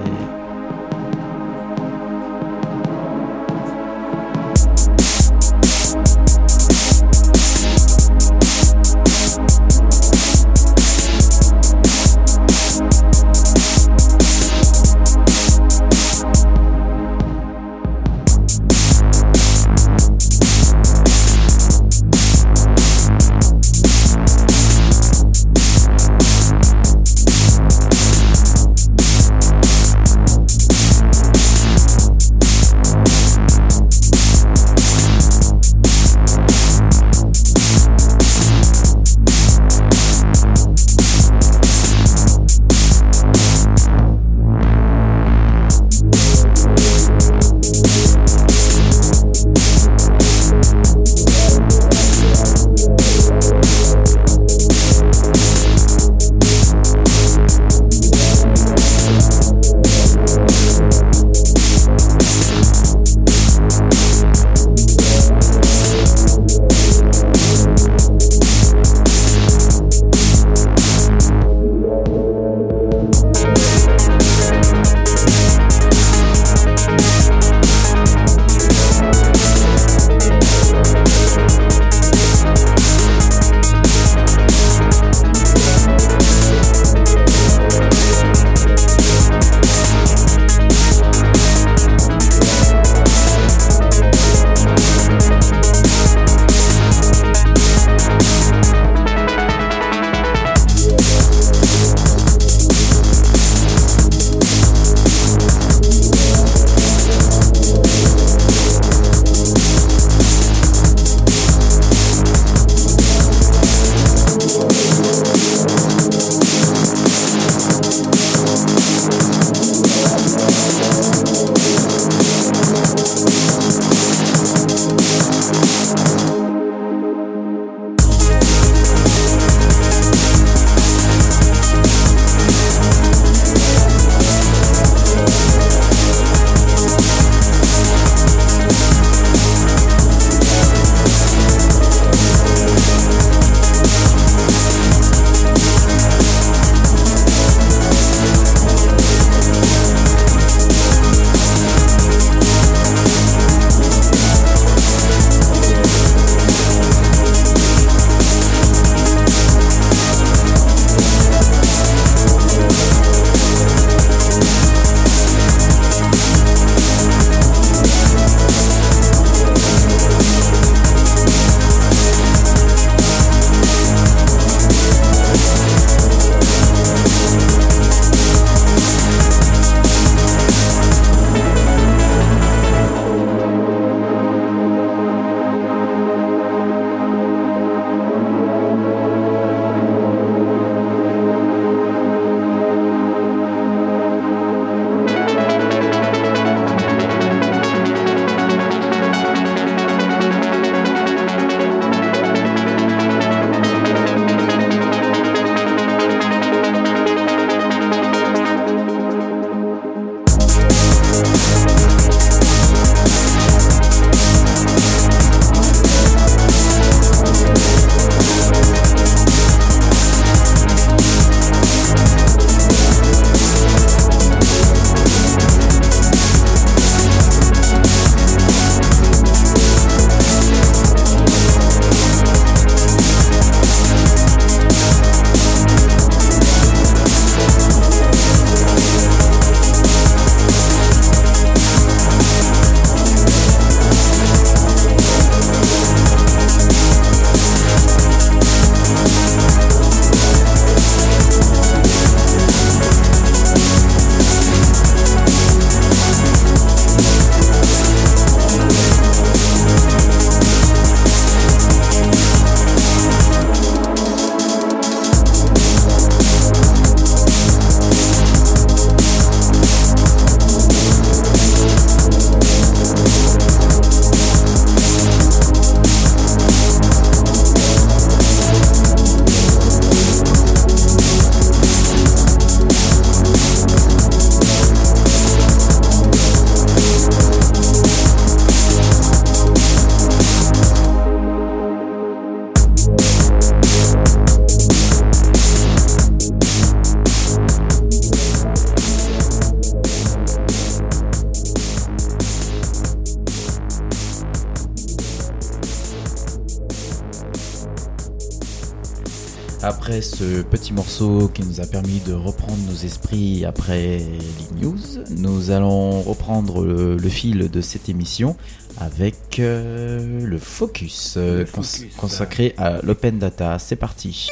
après ce petit morceau qui nous a permis de reprendre nos esprits après les news, nous allons reprendre le fil de cette émission avec le focus, consacré à l'open data. C'est parti.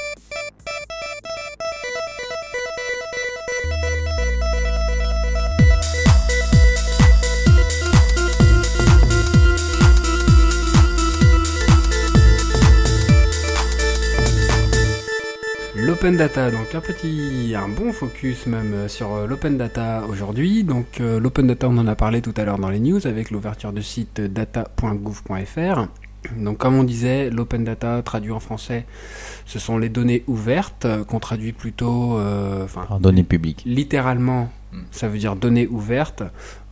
L'open data, donc un bon focus même sur l'open data aujourd'hui. Donc l'open data, on en a parlé tout à l'heure dans les news avec l'ouverture du site data.gouv.fr. Donc comme on disait, l'open data traduit en français, ce sont les données ouvertes qu'on traduit plutôt données publiques. Littéralement, ça veut dire données ouvertes.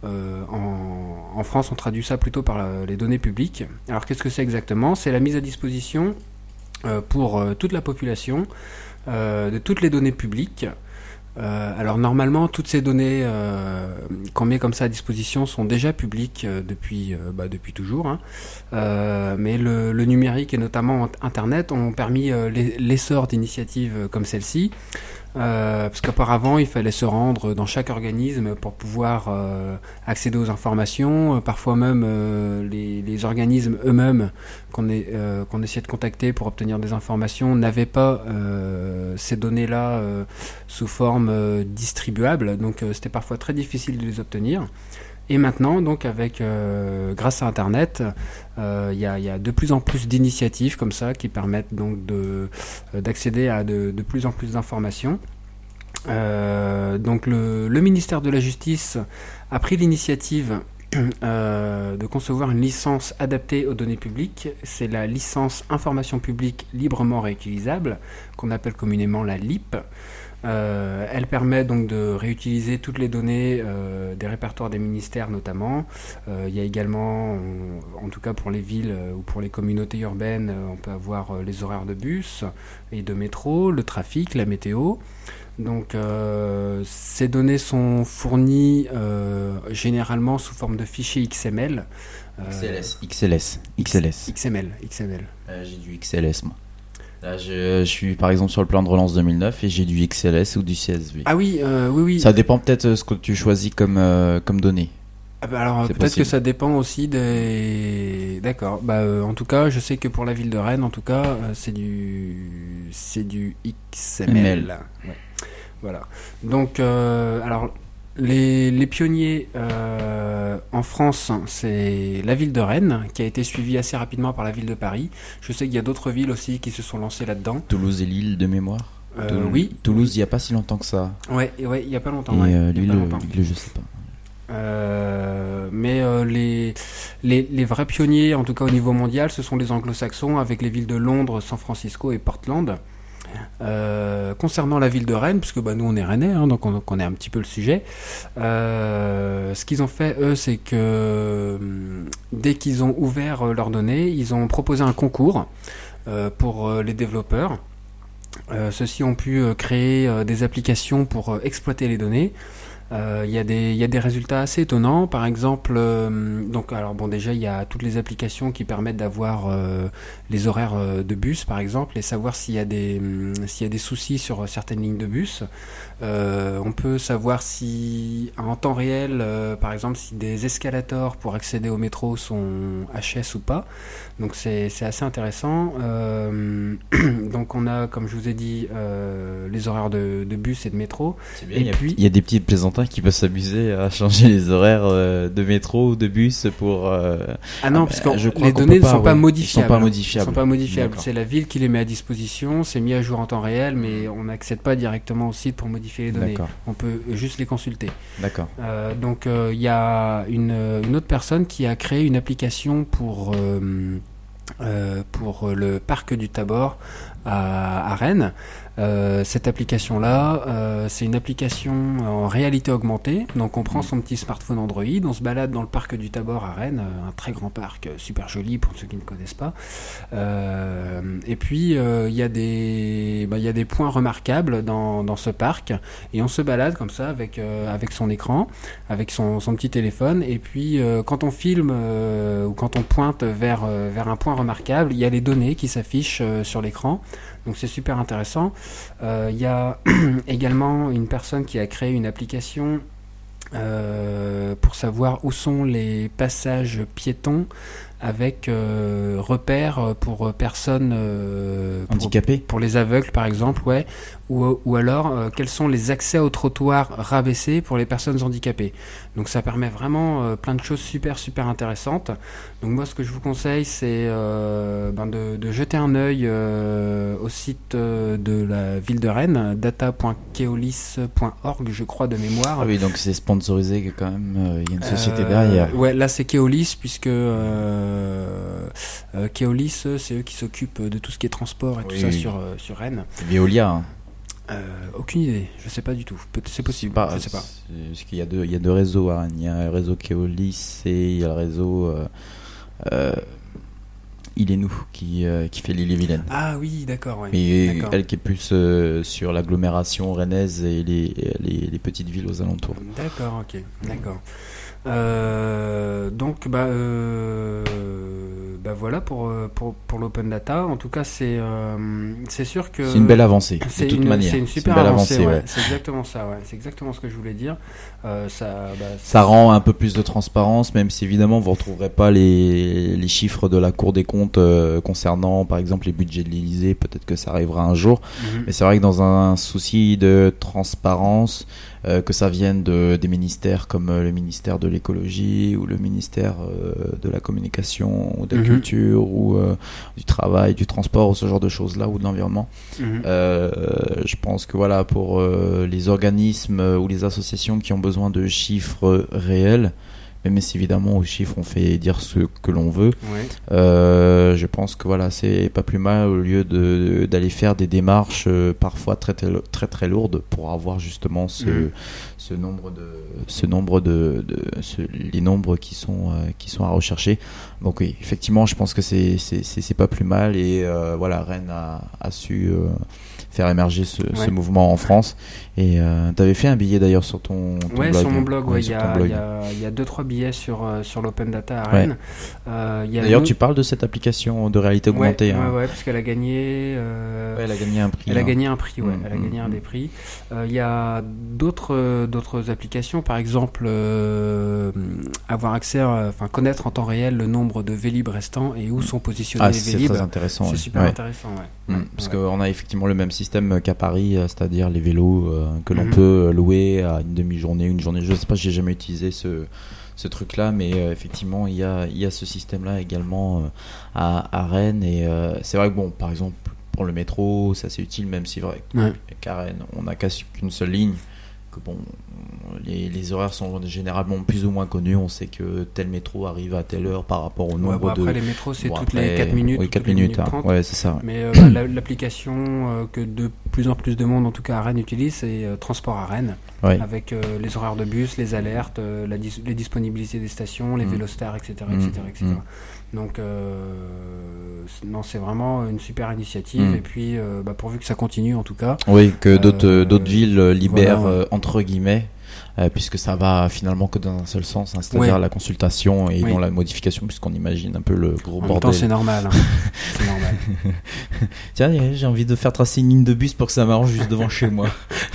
En France, on traduit ça plutôt par les données publiques. Alors qu'est-ce que c'est exactement ? C'est la mise à disposition pour toute la population de toutes les données publiques. Alors normalement, toutes ces données qu'on met comme ça à disposition sont déjà publiques depuis toujours. Hein. Mais le numérique et notamment Internet ont permis l'essor d'initiatives comme celle-ci. Parce qu'auparavant, il fallait se rendre dans chaque organisme pour pouvoir accéder aux informations. Parfois même, les organismes eux-mêmes qu'on essayait de contacter pour obtenir des informations n'avaient pas ces données-là sous forme distribuable. Donc, c'était parfois très difficile de les obtenir. Et maintenant, donc, grâce à Internet, il y a de plus en plus d'initiatives comme ça qui permettent donc d'accéder à de plus en plus d'informations. Donc le ministère de la Justice a pris l'initiative de concevoir une licence adaptée aux données publiques. C'est la licence information publique librement réutilisable, qu'on appelle communément la LIP. Elle permet donc de réutiliser toutes les données des répertoires des ministères notamment. Il y a également, en tout cas pour les villes ou pour les communautés urbaines, on peut avoir les horaires de bus et de métro, le trafic, la météo. Donc ces données sont fournies généralement sous forme de fichiers XML. XML. J'ai du XLS moi. Là, je suis par exemple sur le plan de relance 2009 et j'ai du XLS ou du CSV. Ah oui, oui. Ça dépend peut-être de ce que tu choisis comme données. Ah bah alors peut-être que ça dépend aussi des... D'accord. En tout cas, je sais que pour la ville de Rennes, en tout cas, c'est du XML. Ouais. Voilà. Donc, alors... Les pionniers en France, c'est la ville de Rennes, qui a été suivie assez rapidement par la ville de Paris. Je sais qu'il y a d'autres villes aussi qui se sont lancées là-dedans. Toulouse et Lille de mémoire. Oui. Toulouse, il n'y a pas si longtemps que ça. Ouais, il n'y a pas longtemps. Et Lille, je sais pas. Mais les vrais pionniers, en tout cas au niveau mondial, ce sont les anglo-saxons, avec les villes de Londres, San Francisco et Portland. Concernant la ville de Rennes, puisque nous on est rennais, hein, donc on connaît un petit peu le sujet, ce qu'ils ont fait eux, c'est que dès qu'ils ont ouvert leurs données, ils ont proposé un concours pour les développeurs. Ceux-ci ont pu créer des applications pour exploiter les données. Il y a des résultats assez étonnants. Par exemple, déjà il y a toutes les applications qui permettent d'avoir les horaires de bus, par exemple, et savoir s'il y a des soucis sur certaines lignes de bus. On peut savoir si en temps réel, par exemple, si des escalators pour accéder au métro sont HS ou pas. Donc c'est assez intéressant. Donc on a, comme je vous ai dit, les horaires de bus et de métro. C'est bien, il y a des petits plaisantins qui peuvent s'amuser à changer les horaires de métro ou de bus pour... Ah non, parce que les données ne sont pas modifiables. Ils sont pas modifiables. C'est la ville qui les met à disposition, c'est mis à jour en temps réel, mais on n'accède pas directement au site pour modifier les données. D'accord. On peut juste les consulter. D'accord. Donc il y a une autre personne qui a créé une application pour le parc du Tabor à Rennes. Cette application-là, c'est une application en réalité augmentée. Donc on prend son petit smartphone Android, on se balade dans le parc du Tabor à Rennes, un très grand parc, super joli pour ceux qui ne connaissent pas. Et puis il y a des points remarquables dans ce parc, et on se balade comme ça avec son écran, avec son petit téléphone. Et puis quand on filme ou quand on pointe vers un point remarquable, il y a les données qui s'affichent sur l'écran. Donc c'est super intéressant. Il y a également une personne qui a créé une application pour savoir où sont les passages piétons avec repères pour personnes handicapées, pour les aveugles par exemple, ouais, ou alors quels sont les accès aux trottoirs rabaissés pour les personnes handicapées. Donc ça permet vraiment plein de choses super intéressantes. Donc moi ce que je vous conseille c'est de jeter un œil au site de la ville de Rennes, data.keolis.org je crois de mémoire. Ah oui, donc c'est sponsorisé quand même, il y a une société derrière. Ouais, là c'est Keolis puisque Keolis c'est eux qui s'occupent de tout ce qui est transport et tout ça sur Rennes. Veolia, hein. Aucune idée, je sais pas du tout. C'est possible, je sais pas. Parce qu'il y a deux réseaux à Rennes. Il y a le réseau Keolis et il y a le réseau Il est nous qui fait l'Ille-et-Vilaine. Ah oui, d'accord. Ouais. Mais d'accord. elle qui est plus sur l'agglomération rennaise et les petites villes aux alentours. D'accord, ok, d'accord. Donc voilà pour l'open data. En tout cas, c'est sûr que c'est une belle avancée. De toute manière, c'est une super avancée. Ouais. C'est exactement ça. Ouais. C'est exactement ce que je voulais dire. Ça rend un peu plus de transparence, même si évidemment vous ne retrouverez pas les chiffres de la Cour des comptes concernant, par exemple, les budgets de l'Élysée. Peut-être que ça arrivera un jour. Mais c'est vrai que dans un souci de transparence, que ça vienne des ministères comme le ministère de l'écologie ou le ministère de la communication ou de la culture ou du travail, du transport ou ce genre de choses là ou de l'environnement. Je pense que voilà, pour les organismes ou les associations qui ont besoin de chiffres réels, même si évidemment aux chiffres on fait dire ce que l'on veut, je pense que voilà, c'est pas plus mal au lieu d'aller faire des démarches parfois très lourdes pour avoir justement les nombres qui sont à rechercher. Donc oui, effectivement, je pense que c'est pas plus mal et voilà, Rennes a su faire émerger ce mouvement en France. Et tu avais fait un billet d'ailleurs sur ton blog. Sur mon blog, il y a 2-3 billets sur l'Open Data à Rennes. D'ailleurs, tu parles de cette application de réalité augmentée. Ouais, parce qu'elle a gagné. Elle a gagné un prix. Elle a gagné un prix, ouais. Elle a gagné un des prix. Il y a d'autres applications, par exemple, avoir accès, connaître en temps réel le nombre de Vélib restants et où sont positionnés les Vélib. C'est très intéressant. C'est super intéressant, parce qu'on a effectivement le même système qu'à Paris, c'est-à-dire les vélos que l'on peut louer à une demi-journée, une journée. Je sais pas, j'ai jamais utilisé ce truc-là, mais effectivement, il y a ce système-là également à Rennes. Et c'est vrai que bon, par exemple, pour le métro, ça c'est utile, même si vrai qu'à Rennes, on n'a qu'une seule ligne. Que bon, les horaires sont généralement plus ou moins connus. On sait que tel métro arrive à telle heure par rapport au nombre de... Après, les métros, c'est toutes les 4 minutes. Oui, 4 minutes. Ouais, c'est ça. Mais l'application que de plus en plus de monde, en tout cas à Rennes, utilise, c'est Transport à Rennes. Avec les horaires de bus, les alertes, les disponibilités des stations, les Vélostars, etc. Donc, non, c'est vraiment une super initiative. Et puis, pourvu que ça continue, en tout cas. Oui, que d'autres villes libèrent, entre guillemets, puisque ça va finalement que dans un seul sens, hein, c'est-à-dire la consultation et non la modification, puisqu'on imagine un peu le gros bordel. En même temps, c'est normal. C'est normal. Tiens, j'ai envie de faire tracer une ligne de bus pour que ça m'arrange juste devant chez moi.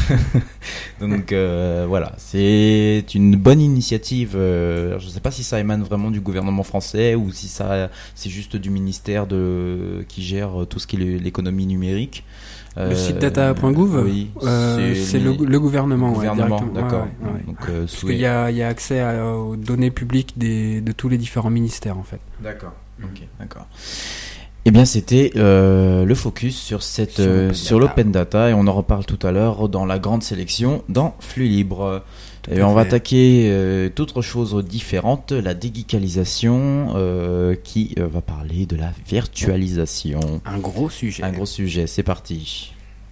Donc voilà, c'est une bonne initiative. Je ne sais pas si ça émane vraiment du gouvernement français ou si c'est juste du ministère qui gère tout ce qui est l'économie numérique. Le site data.gouv, c'est le gouvernement. D'accord. Donc, parce qu'il y a accès aux données publiques de tous les différents ministères, en fait. D'accord. Ok, d'accord. Eh bien, c'était le focus sur l'open data, et on en reparle tout à l'heure dans la grande sélection dans Flux Libre. Et on va attaquer toute autre chose différente, la déguicalisation, qui va parler de la virtualisation. Un gros sujet, c'est parti.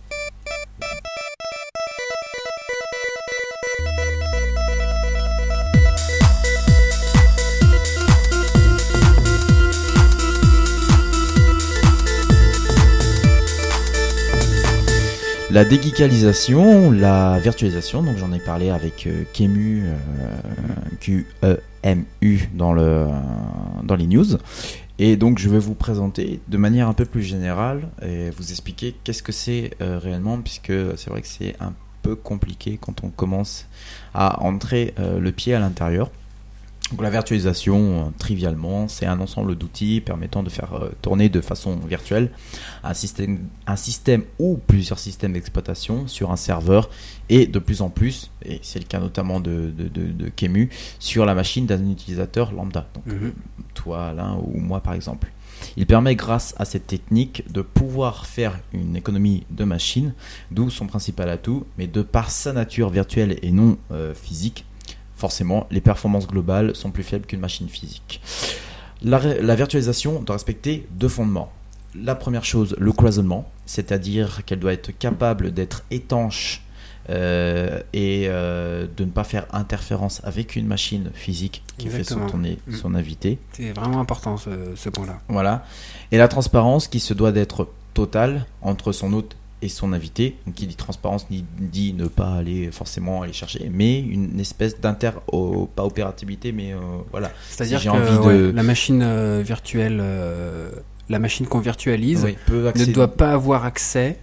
La déguicalisation, la virtualisation, donc j'en ai parlé avec QEMU dans les news. Et donc je vais vous présenter de manière un peu plus générale et vous expliquer qu'est-ce que c'est réellement, puisque c'est vrai que c'est un peu compliqué quand on commence à entrer le pied à l'intérieur. Donc la virtualisation, trivialement, c'est un ensemble d'outils permettant de faire tourner de façon virtuelle un système ou plusieurs systèmes d'exploitation sur un serveur et de plus en plus, et c'est le cas notamment de QEMU, sur la machine d'un utilisateur lambda, donc toi Alain ou moi par exemple. Il permet grâce à cette technique de pouvoir faire une économie de machine, d'où son principal atout, mais de par sa nature virtuelle et non physique, forcément, les performances globales sont plus faibles qu'une machine physique. La virtualisation doit respecter 2 fondements. La première chose, le cloisonnement, c'est-à-dire qu'elle doit être capable d'être étanche et de ne pas faire interférence avec une machine physique qui fait tourner son invité. C'est vraiment important ce point-là. Voilà. Et la transparence qui se doit d'être totale entre son hôte et son invité, donc qui dit transparence dit ne pas aller forcément aller chercher, mais une espèce pas opérabilité, mais voilà. C'est-à-dire que la machine virtuelle, la machine qu'on virtualise ne doit pas avoir accès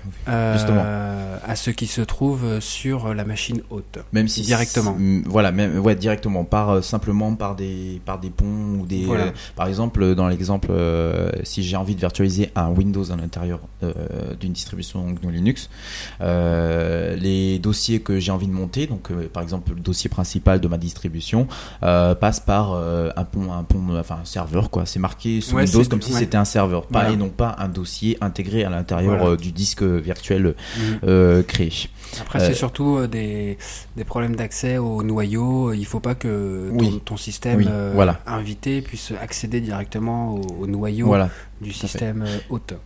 à ce qui se trouve sur la machine hôte. Même si directement. Directement, simplement par des ponts ou des. Par exemple, dans l'exemple, si j'ai envie de virtualiser un Windows à l'intérieur d'une distribution GNU Linux, les dossiers que j'ai envie de monter, donc par exemple le dossier principal de ma distribution, passe par un serveur quoi. C'est marqué sur Windows comme si c'était un serveur, et non pas un dossier intégré à l'intérieur du disque virtuel créé. Après, c'est surtout des problèmes d'accès au noyau. Il ne faut pas que ton système invité puisse accéder directement au noyau du système hôte.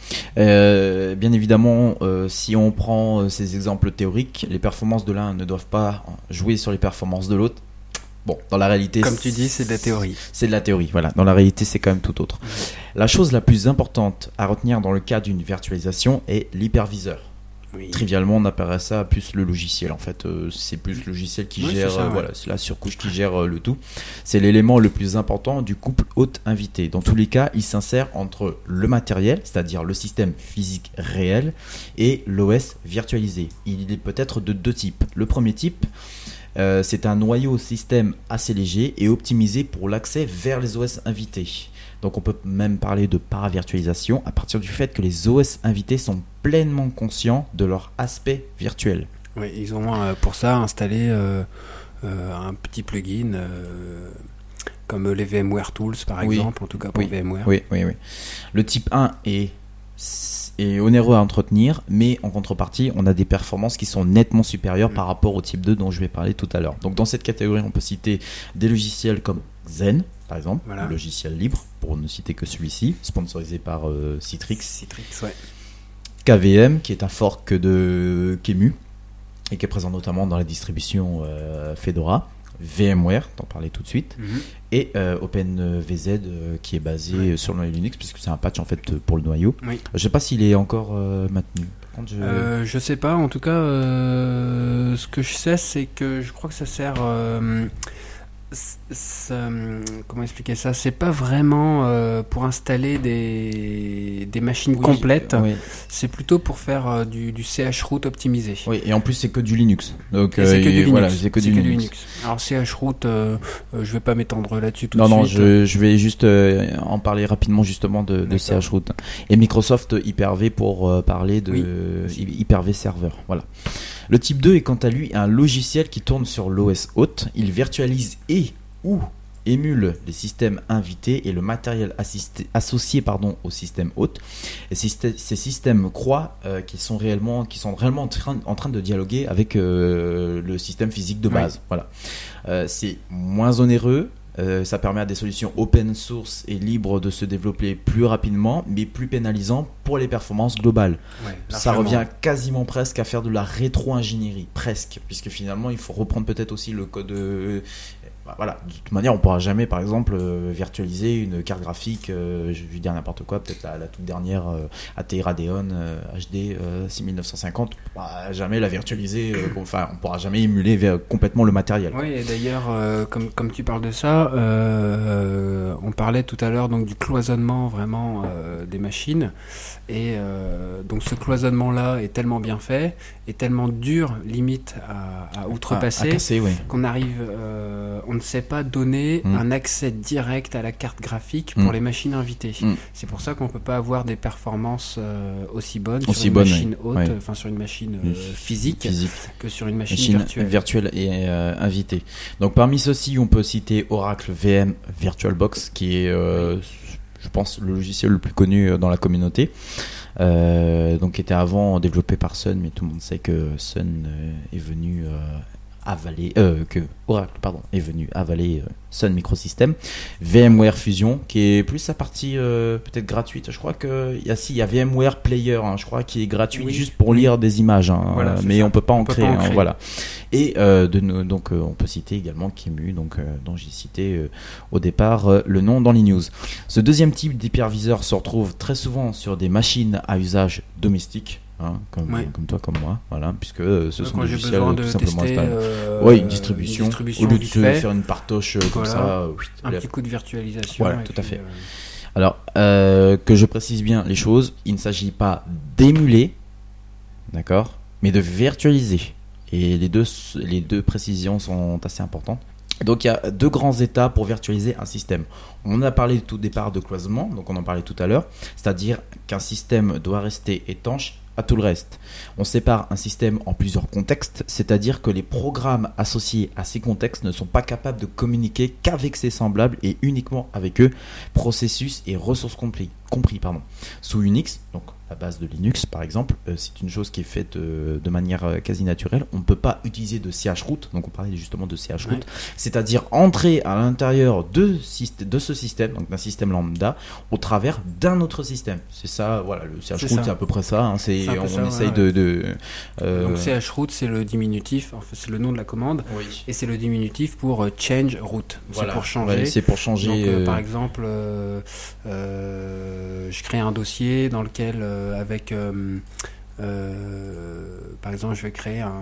Bien évidemment, si on prend ces exemples théoriques, les performances de l'un ne doivent pas jouer sur les performances de l'autre. Bon, dans la réalité, comme tu dis, c'est de la théorie. C'est de la théorie, voilà. Dans la réalité, c'est quand même tout autre. La chose la plus importante à retenir dans le cas d'une virtualisation est l'hyperviseur. Trivialement, on appellerait ça plus le logiciel. En fait, c'est plus le logiciel qui gère, c'est la surcouche qui gère le tout. C'est l'élément le plus important du couple hôte-invité. Dans tous les cas, il s'insère entre le matériel, c'est-à-dire le système physique réel, et l'OS virtualisé. Il est peut-être de 2 types. Le premier type, c'est un noyau système assez léger et optimisé pour l'accès vers les OS invités. Donc on peut même parler de paravirtualisation à partir du fait que les OS invités sont pleinement conscients de leur aspect virtuel. Oui, ils ont pour ça installé un petit plugin comme les VMware Tools par exemple, en tout cas pour VMware. Oui. Le type 1 est onéreux à entretenir, mais en contrepartie, on a des performances qui sont nettement supérieures par rapport au type 2 dont je vais parler tout à l'heure. Donc dans cette catégorie, on peut citer des logiciels comme Xen, par exemple, un logiciel libre, pour ne citer que celui-ci, sponsorisé par Citrix. KVM, qui est un fork de QEMU, et qui est présent notamment dans la distribution Fedora. VMware, t'en parlais tout de suite, et OpenVZ qui est basé sur le noyau Linux, puisque c'est un patch en fait pour le noyau. Je sais pas s'il est encore maintenu. Par contre, je sais pas, en tout cas, ce que je sais, c'est que je crois que ça sert. Comment expliquer ça ? C'est pas vraiment pour installer des machines complètes. C'est plutôt pour faire du chroot optimisé. Oui, et en plus c'est que du Linux. Donc c'est que du Linux. Alors chroot, je vais pas m'étendre là-dessus tout de suite. Non, je vais juste en parler rapidement justement de chroot. Et Microsoft Hyper-V pour parler de Hyper-V serveur. Voilà. Le type 2 est quant à lui un logiciel qui tourne sur l'OS hôte. Il virtualise ou émule les systèmes invités et le matériel associé au système hôte. Et ces systèmes croient qu'ils sont réellement en train de dialoguer avec le système physique de base. Voilà. C'est moins onéreux. Ça permet à des solutions open source et libres de se développer plus rapidement, mais plus pénalisant pour les performances globales. Ça revient quasiment presque à faire de la rétro-ingénierie, presque, puisque finalement il faut reprendre peut-être aussi le code. Voilà, de toute manière, on pourra jamais, par exemple, virtualiser une carte graphique. Je vais dire n'importe quoi, peut-être la toute dernière ATI Radeon HD 6950. On pourra jamais la virtualiser. On pourra jamais émuler complètement le matériel. Oui, et d'ailleurs, comme tu parles de ça, ça, on parlait tout à l'heure donc du cloisonnement vraiment des machines. Et donc ce cloisonnement-là est tellement bien fait, est tellement dur, limite à outrepasser, à casser, oui. qu'on arrive, on ne sait pas donner un accès direct à la carte graphique pour les machines invitées. C'est pour ça qu'on ne peut pas avoir des performances aussi bonnes sur une machine haute, enfin sur une machine physique que sur une machine virtuelle et invitée. Donc parmi ceux-ci, on peut citer Oracle VM VirtualBox, qui est je pense le logiciel le plus connu dans la communauté, donc qui était avant développé par Sun, mais tout le monde sait que Sun est venu avaler que Oracle est venu avaler Sun Microsystems. VMware Fusion, qui est plus sa partie peut-être gratuite. Je crois que il y a VMware Player, je crois, qui est gratuit juste pour lire des images, voilà, mais ça. on peut pas en créer. Voilà. Et donc on peut citer également QEMU, dont j'ai cité au départ le nom dans les news. Ce deuxième type d'hyperviseur se retrouve très souvent sur des machines à usage domestique. Comme toi, comme moi, voilà, puisque ce sont des logiciels tout simplement installés. Une distribution au lieu de se faire une partoche comme ça. Un petit coup de virtualisation. Voilà, tout à fait. Alors, que je précise bien les choses, il ne s'agit pas d'émuler, d'accord, mais de virtualiser. Et les deux précisions sont assez importantes. Donc il y a deux grands états pour virtualiser un système. On a parlé tout départ de cloisonnement, donc on en parlait tout à l'heure, c'est-à-dire qu'un système doit rester étanche à tout le reste. On sépare un système en plusieurs contextes, c'est-à-dire que les programmes associés à ces contextes ne sont pas capables de communiquer qu'avec ses semblables et uniquement avec eux, processus et ressources compris. Sous Unix, donc la base de Linux par exemple, c'est une chose qui est faite de manière quasi naturelle. On ne peut pas utiliser de chroot, donc on parlait justement de chroot, c'est-à-dire entrer à l'intérieur de ce système, donc d'un système lambda, au travers d'un autre système. C'est ça, voilà, le chroot c'est à peu près ça. On essaye Donc chroot c'est le diminutif, en fait, c'est le nom de la commande, et c'est le diminutif pour change root. Voilà. C'est pour changer. Donc, par exemple, je crée un dossier dans lequel par exemple je vais créer un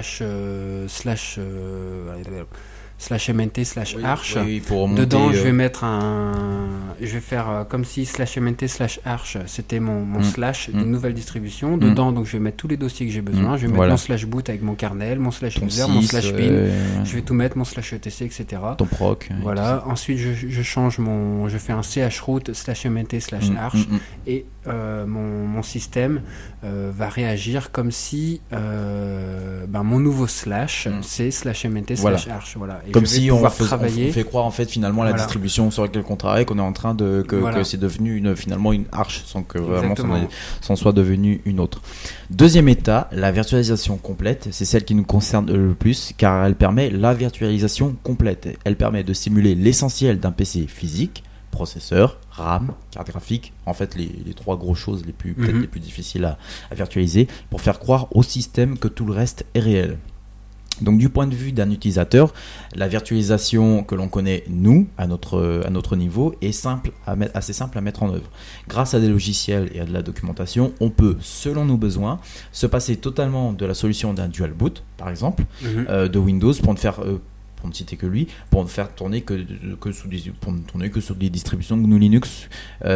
/mnt/arch. Dedans je vais mettre je vais faire comme si /mnt/arch c'était mon slash d'une nouvelle distribution. Dedans donc je vais mettre tous les dossiers que j'ai besoin. Je vais mettre mon /boot avec mon kernel, mon /user, mon /bin. Je vais tout mettre, mon /etc, etc. Ton proc. Voilà. Ensuite je change je fais un chroot /mnt/arch et mon système va réagir comme si mon nouveau slash c'est /mnt/arch. Voilà. Et comme si on fait croire en fait finalement à la distribution sur laquelle on travaille qu'on est en train que c'est devenu finalement une arche sans que vraiment ça soit devenu une autre. Deuxième état, la virtualisation complète, c'est celle qui nous concerne le plus car elle permet la virtualisation complète. Elle permet de simuler l'essentiel d'un PC physique, processeur, RAM, carte graphique, en fait les trois grosses choses peut-être les plus difficiles à virtualiser pour faire croire au système que tout le reste est réel. Donc du point de vue d'un utilisateur, la virtualisation que l'on connaît nous à notre niveau est assez simple à mettre en œuvre. Grâce à des logiciels et à de la documentation, on peut, selon nos besoins, se passer totalement de la solution d'un dual boot, par exemple, de Windows pour ne citer que lui, pour ne faire tourner que sur des distributions GNU Linux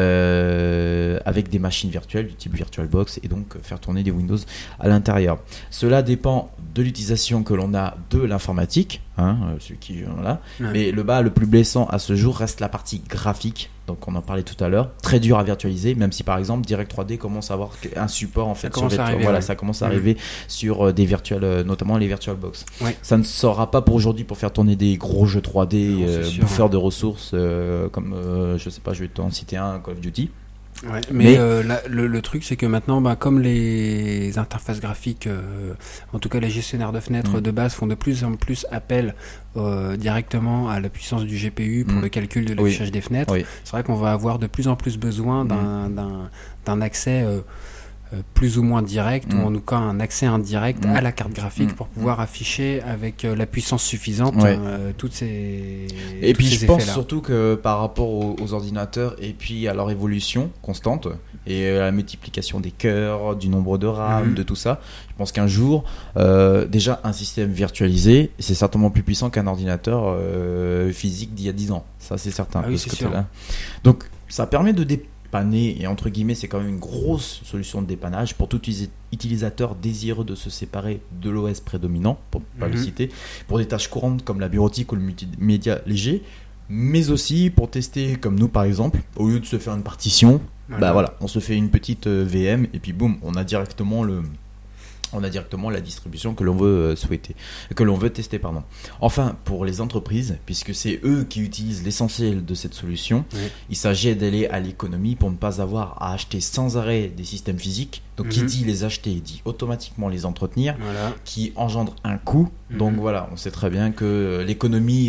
avec des machines virtuelles du type VirtualBox et donc faire tourner des Windows à l'intérieur. Cela dépend de l'utilisation que l'on a de l'informatique, celui qui mais le plus blessant à ce jour reste la partie graphique. Donc on en parlait tout à l'heure, très dur à virtualiser, même si par exemple Direct 3D commence à avoir un support en fait ça commence à arriver sur des virtuels, notamment les VirtualBox. Ça ne sera pas pour aujourd'hui pour faire tourner des gros jeux 3D bouffeurs de ressources comme je sais pas, je vais t'en citer un, Call of Duty. Mais le truc c'est que maintenant comme les interfaces graphiques en tout cas les gestionnaires de fenêtres de base font de plus en plus appel directement à la puissance du GPU pour le calcul de l'affichage des fenêtres, c'est vrai qu'on va avoir de plus en plus besoin d'un accès plus ou moins direct, ou en tout cas un accès indirect à la carte graphique pour pouvoir afficher avec la puissance suffisante toutes ces Et puis je pense effets-là. surtout que par rapport aux ordinateurs et puis à leur évolution constante et à la multiplication des cœurs, du nombre de RAM, de tout ça, je pense qu'un jour déjà un système virtualisé c'est certainement plus puissant qu'un ordinateur physique d'il y a 10 ans, ça c'est certain. Oui, c'est sûr. Donc ça permet de dépanner, et entre guillemets c'est quand même une grosse solution de dépannage pour tout utilisateur désireux de se séparer de l'OS prédominant, pour ne pas le citer, pour des tâches courantes comme la bureautique ou le multimédia léger, mais aussi pour tester comme nous par exemple, au lieu de se faire une partition, on se fait une petite VM et puis boum, on a directement la distribution que l'on veut tester. Enfin, pour les entreprises, puisque c'est eux qui utilisent l'essentiel de cette solution, il s'agit d'aller à l'économie pour ne pas avoir à acheter sans arrêt des systèmes physiques. Donc, qui dit les acheter, dit automatiquement les entretenir, qui engendre un coût. Donc voilà, on sait très bien que l'économie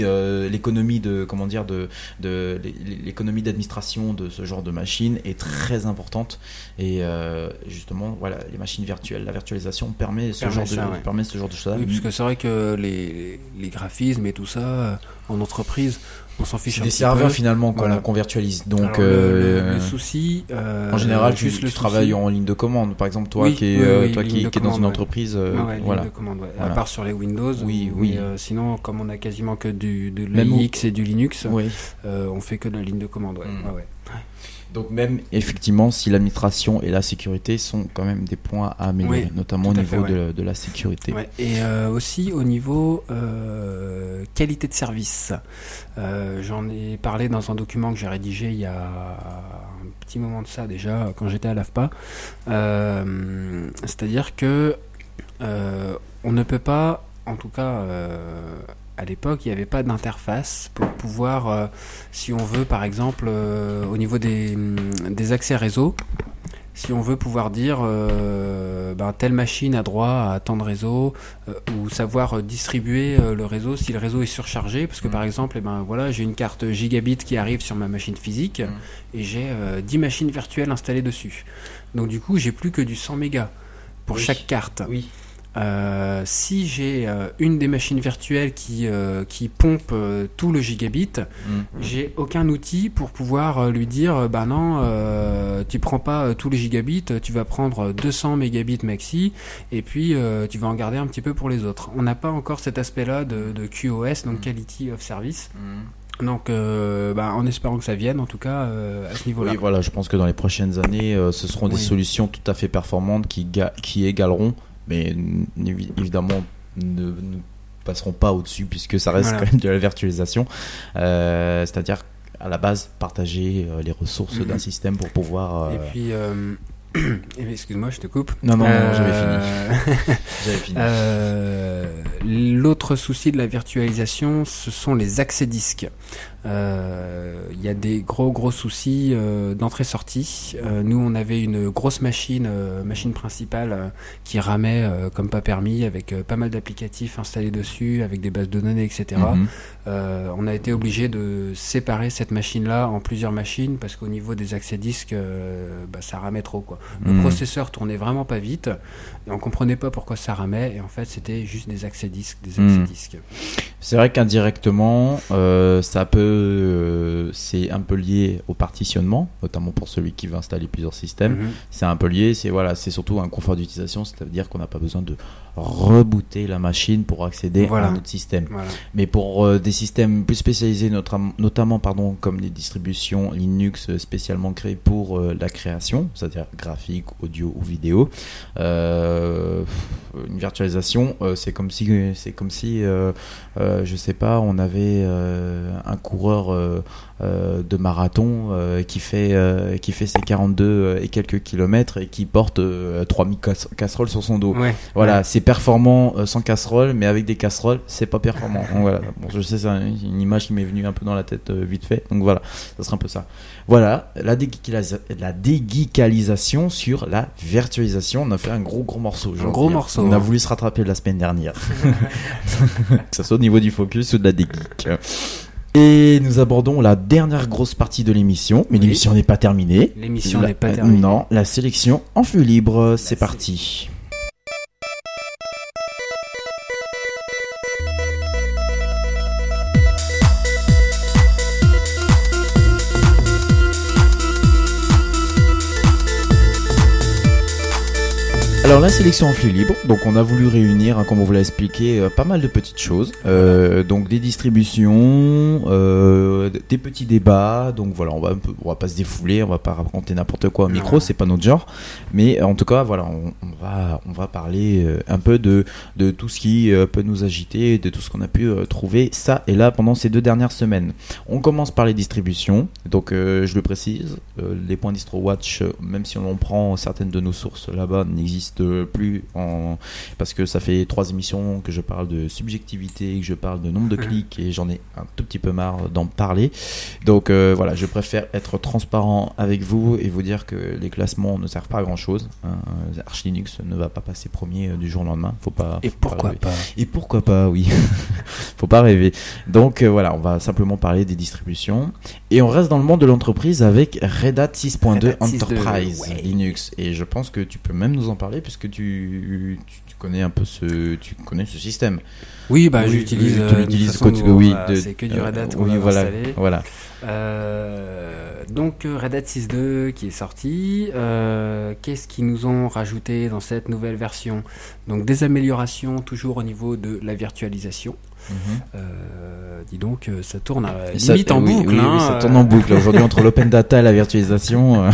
d'administration de ce genre de machine est très importante. Et justement, voilà, les machines virtuelles, la virtualisation permet ce genre de choses. Oui, parce que c'est vrai que les graphismes et tout ça en entreprise, on s'en fiche un petit peu. C'est des serveurs finalement qu'on virtualise. Donc le souci, en général, tu travailles en ligne de commande. Par exemple, toi qui es dans une entreprise, ligne de commande, à part sur les Windows. Sinon, comme on a quasiment que de Même l'AX et du Linux, on fait que de la ligne de commande. Donc même effectivement, si l'administration et la sécurité sont quand même des points à améliorer, notamment au niveau de la sécurité. Et aussi au niveau qualité de service. J'en ai parlé dans un document que j'ai rédigé il y a un petit moment de ça déjà, quand j'étais à l'AFPA. C'est-à-dire que on ne peut pas, en tout cas à l'époque, il n'y avait pas d'interface pour pouvoir, si on veut par exemple au niveau des accès réseau, si on veut pouvoir dire telle machine a droit à tant de réseau, ou savoir distribuer le réseau si le réseau est surchargé, parce que par exemple j'ai une carte gigabit qui arrive sur ma machine physique et j'ai 10 machines virtuelles installées dessus, donc du coup j'ai plus que du 100 mégas pour chaque carte. Si j'ai une des machines virtuelles qui pompe tout le gigabit, j'ai aucun outil pour pouvoir lui dire non, tu prends pas tous les gigabits, tu vas prendre 200 mégabits maxi et puis tu vas en garder un petit peu pour les autres. On n'a pas encore cet aspect-là de QoS, donc Quality of Service. Donc en espérant que ça vienne, en tout cas à ce niveau-là. Oui, voilà, je pense que dans les prochaines années, ce seront des solutions tout à fait performantes qui égaleront, mais évidemment ne passeront pas au-dessus, puisque ça reste quand même de la virtualisation, c'est-à-dire à la base partager les ressources d'un système pour pouvoir et puis excuse-moi, je te coupe. Non, j'avais fini. L'autre souci de la virtualisation, ce sont les accès disques. Il y a des gros soucis d'entrée-sortie. Nous, on avait une grosse machine principale qui ramait comme pas permis, avec pas mal d'applicatifs installés dessus, avec des bases de données, etc. On a été obligé de séparer cette machine-là en plusieurs machines, parce qu'au niveau des accès disques, ça ramait trop, quoi. Le processeur tournait vraiment pas vite, et on comprenait pas pourquoi ça ramait, et en fait c'était juste des accès disques. C'est vrai qu'indirectement, c'est un peu lié au partitionnement, notamment pour celui qui veut installer plusieurs systèmes. C'est un peu lié, c'est surtout un confort d'utilisation, c'est-à-dire qu'on n'a pas besoin de rebooter la machine pour accéder à un autre système. Mais pour des systèmes plus spécialisés, notamment comme les distributions Linux spécialement créées pour la création, c'est-à-dire graphique, audio ou vidéo, une virtualisation, c'est comme si je sais pas, on avait un coureur de marathon qui fait ses 42 et quelques kilomètres et qui porte 3000 casseroles sur son dos. C'est performant sans casserole, mais avec des casseroles c'est pas performant. Donc, voilà. Bon, je sais, c'est une image qui m'est venue un peu dans la tête vite fait, donc voilà, ça sera un peu ça. Voilà, la dégeekalisation sur la virtualisation. On a fait un gros morceau aujourd'hui. Un gros morceau. On a voulu se rattraper la semaine dernière. Que ce soit au niveau du focus ou de la dégeek. Et nous abordons la dernière grosse partie de l'émission, mais l'émission n'est pas terminée. L'émission n'est pas terminée. Non, la sélection en flux libre, c'est parti. Alors la sélection en flux libre, donc on a voulu réunir, comme on vous l'a expliqué, pas mal de petites choses, donc des distributions, des petits débats, donc voilà, on va pas se défouler, on va pas raconter n'importe quoi au micro, c'est pas notre genre, mais en tout cas voilà, on va parler un peu de tout ce qui peut nous agiter, de tout ce qu'on a pu trouver ça et là pendant ces 2 dernières semaines. On commence par les distributions, donc je le précise, les points DistroWatch, même si on en prend certaines de nos sources là-bas, n'existent plus parce que ça fait 3 émissions que je parle de subjectivité, que je parle de nombre de clics et j'en ai un tout petit peu marre d'en parler, donc voilà, je préfère être transparent avec vous et vous dire que les classements ne servent pas à grand chose, Arch Linux ne va pas passer premier du jour au lendemain, faut pas, et pourquoi pas, oui. Faut pas rêver, donc voilà, on va simplement parler des distributions et on reste dans le monde de l'entreprise avec Red Hat 6.2 Enterprise Linux, et je pense que tu peux même nous en parler puisque tu connais un peu ce système. Oui, j'utilise. C'est que du Red Hat qu'on va installer. Voilà. Donc Red Hat 6.2 qui est sorti. Qu'est-ce qu'ils nous ont rajouté dans cette nouvelle version? Donc des améliorations toujours au niveau de la virtualisation. Dis donc, ça tourne limite en boucle. Oui, ça tourne en boucle. Aujourd'hui, entre l'open data et la virtualisation.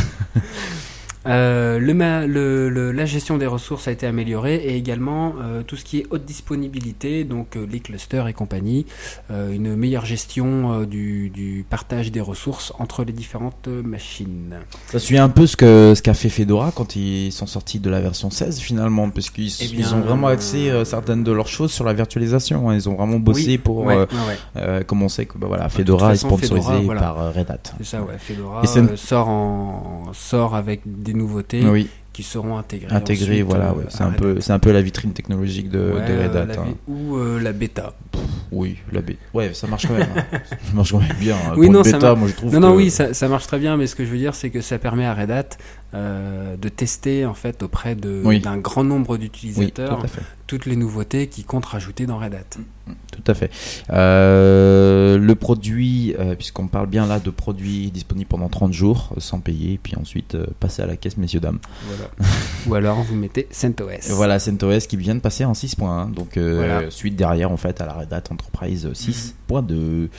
La gestion des ressources a été améliorée et également tout ce qui est haute disponibilité, donc les clusters et compagnie, une meilleure gestion du partage des ressources entre les différentes machines. Ça suit un peu ce qu'a fait Fedora quand ils sont sortis de la version 16 finalement, parce qu'ils ont vraiment axé certaines de leurs choses sur la virtualisation, hein. Ils ont vraiment bossé pour comme on sait que Fedora est sponsorisé par Red Hat. C'est ça, Fedora sort avec des nouveautés qui seront intégrées ensuite, voilà, c'est un peu la vitrine technologique de Red Hat. Ou la bêta. Oui, la bêta. Ouais, ça marche quand même. Ça marche quand même bien. Oui, non, bêta, moi je trouve. Ça marche très bien, mais ce que je veux dire, c'est que ça permet à Red Hat de tester en fait auprès d'un grand nombre d'utilisateurs toutes les nouveautés qui comptent rajouter dans Red Hat. Tout à fait. Le produit, puisqu'on parle bien là de produits disponibles pendant 30 jours sans payer, et puis ensuite passer à la caisse, messieurs dames. Voilà. Ou alors vous mettez CentOS. Voilà, CentOS qui vient de passer en 6.1, donc suite derrière en fait à la Red Hat Enterprise 6.2.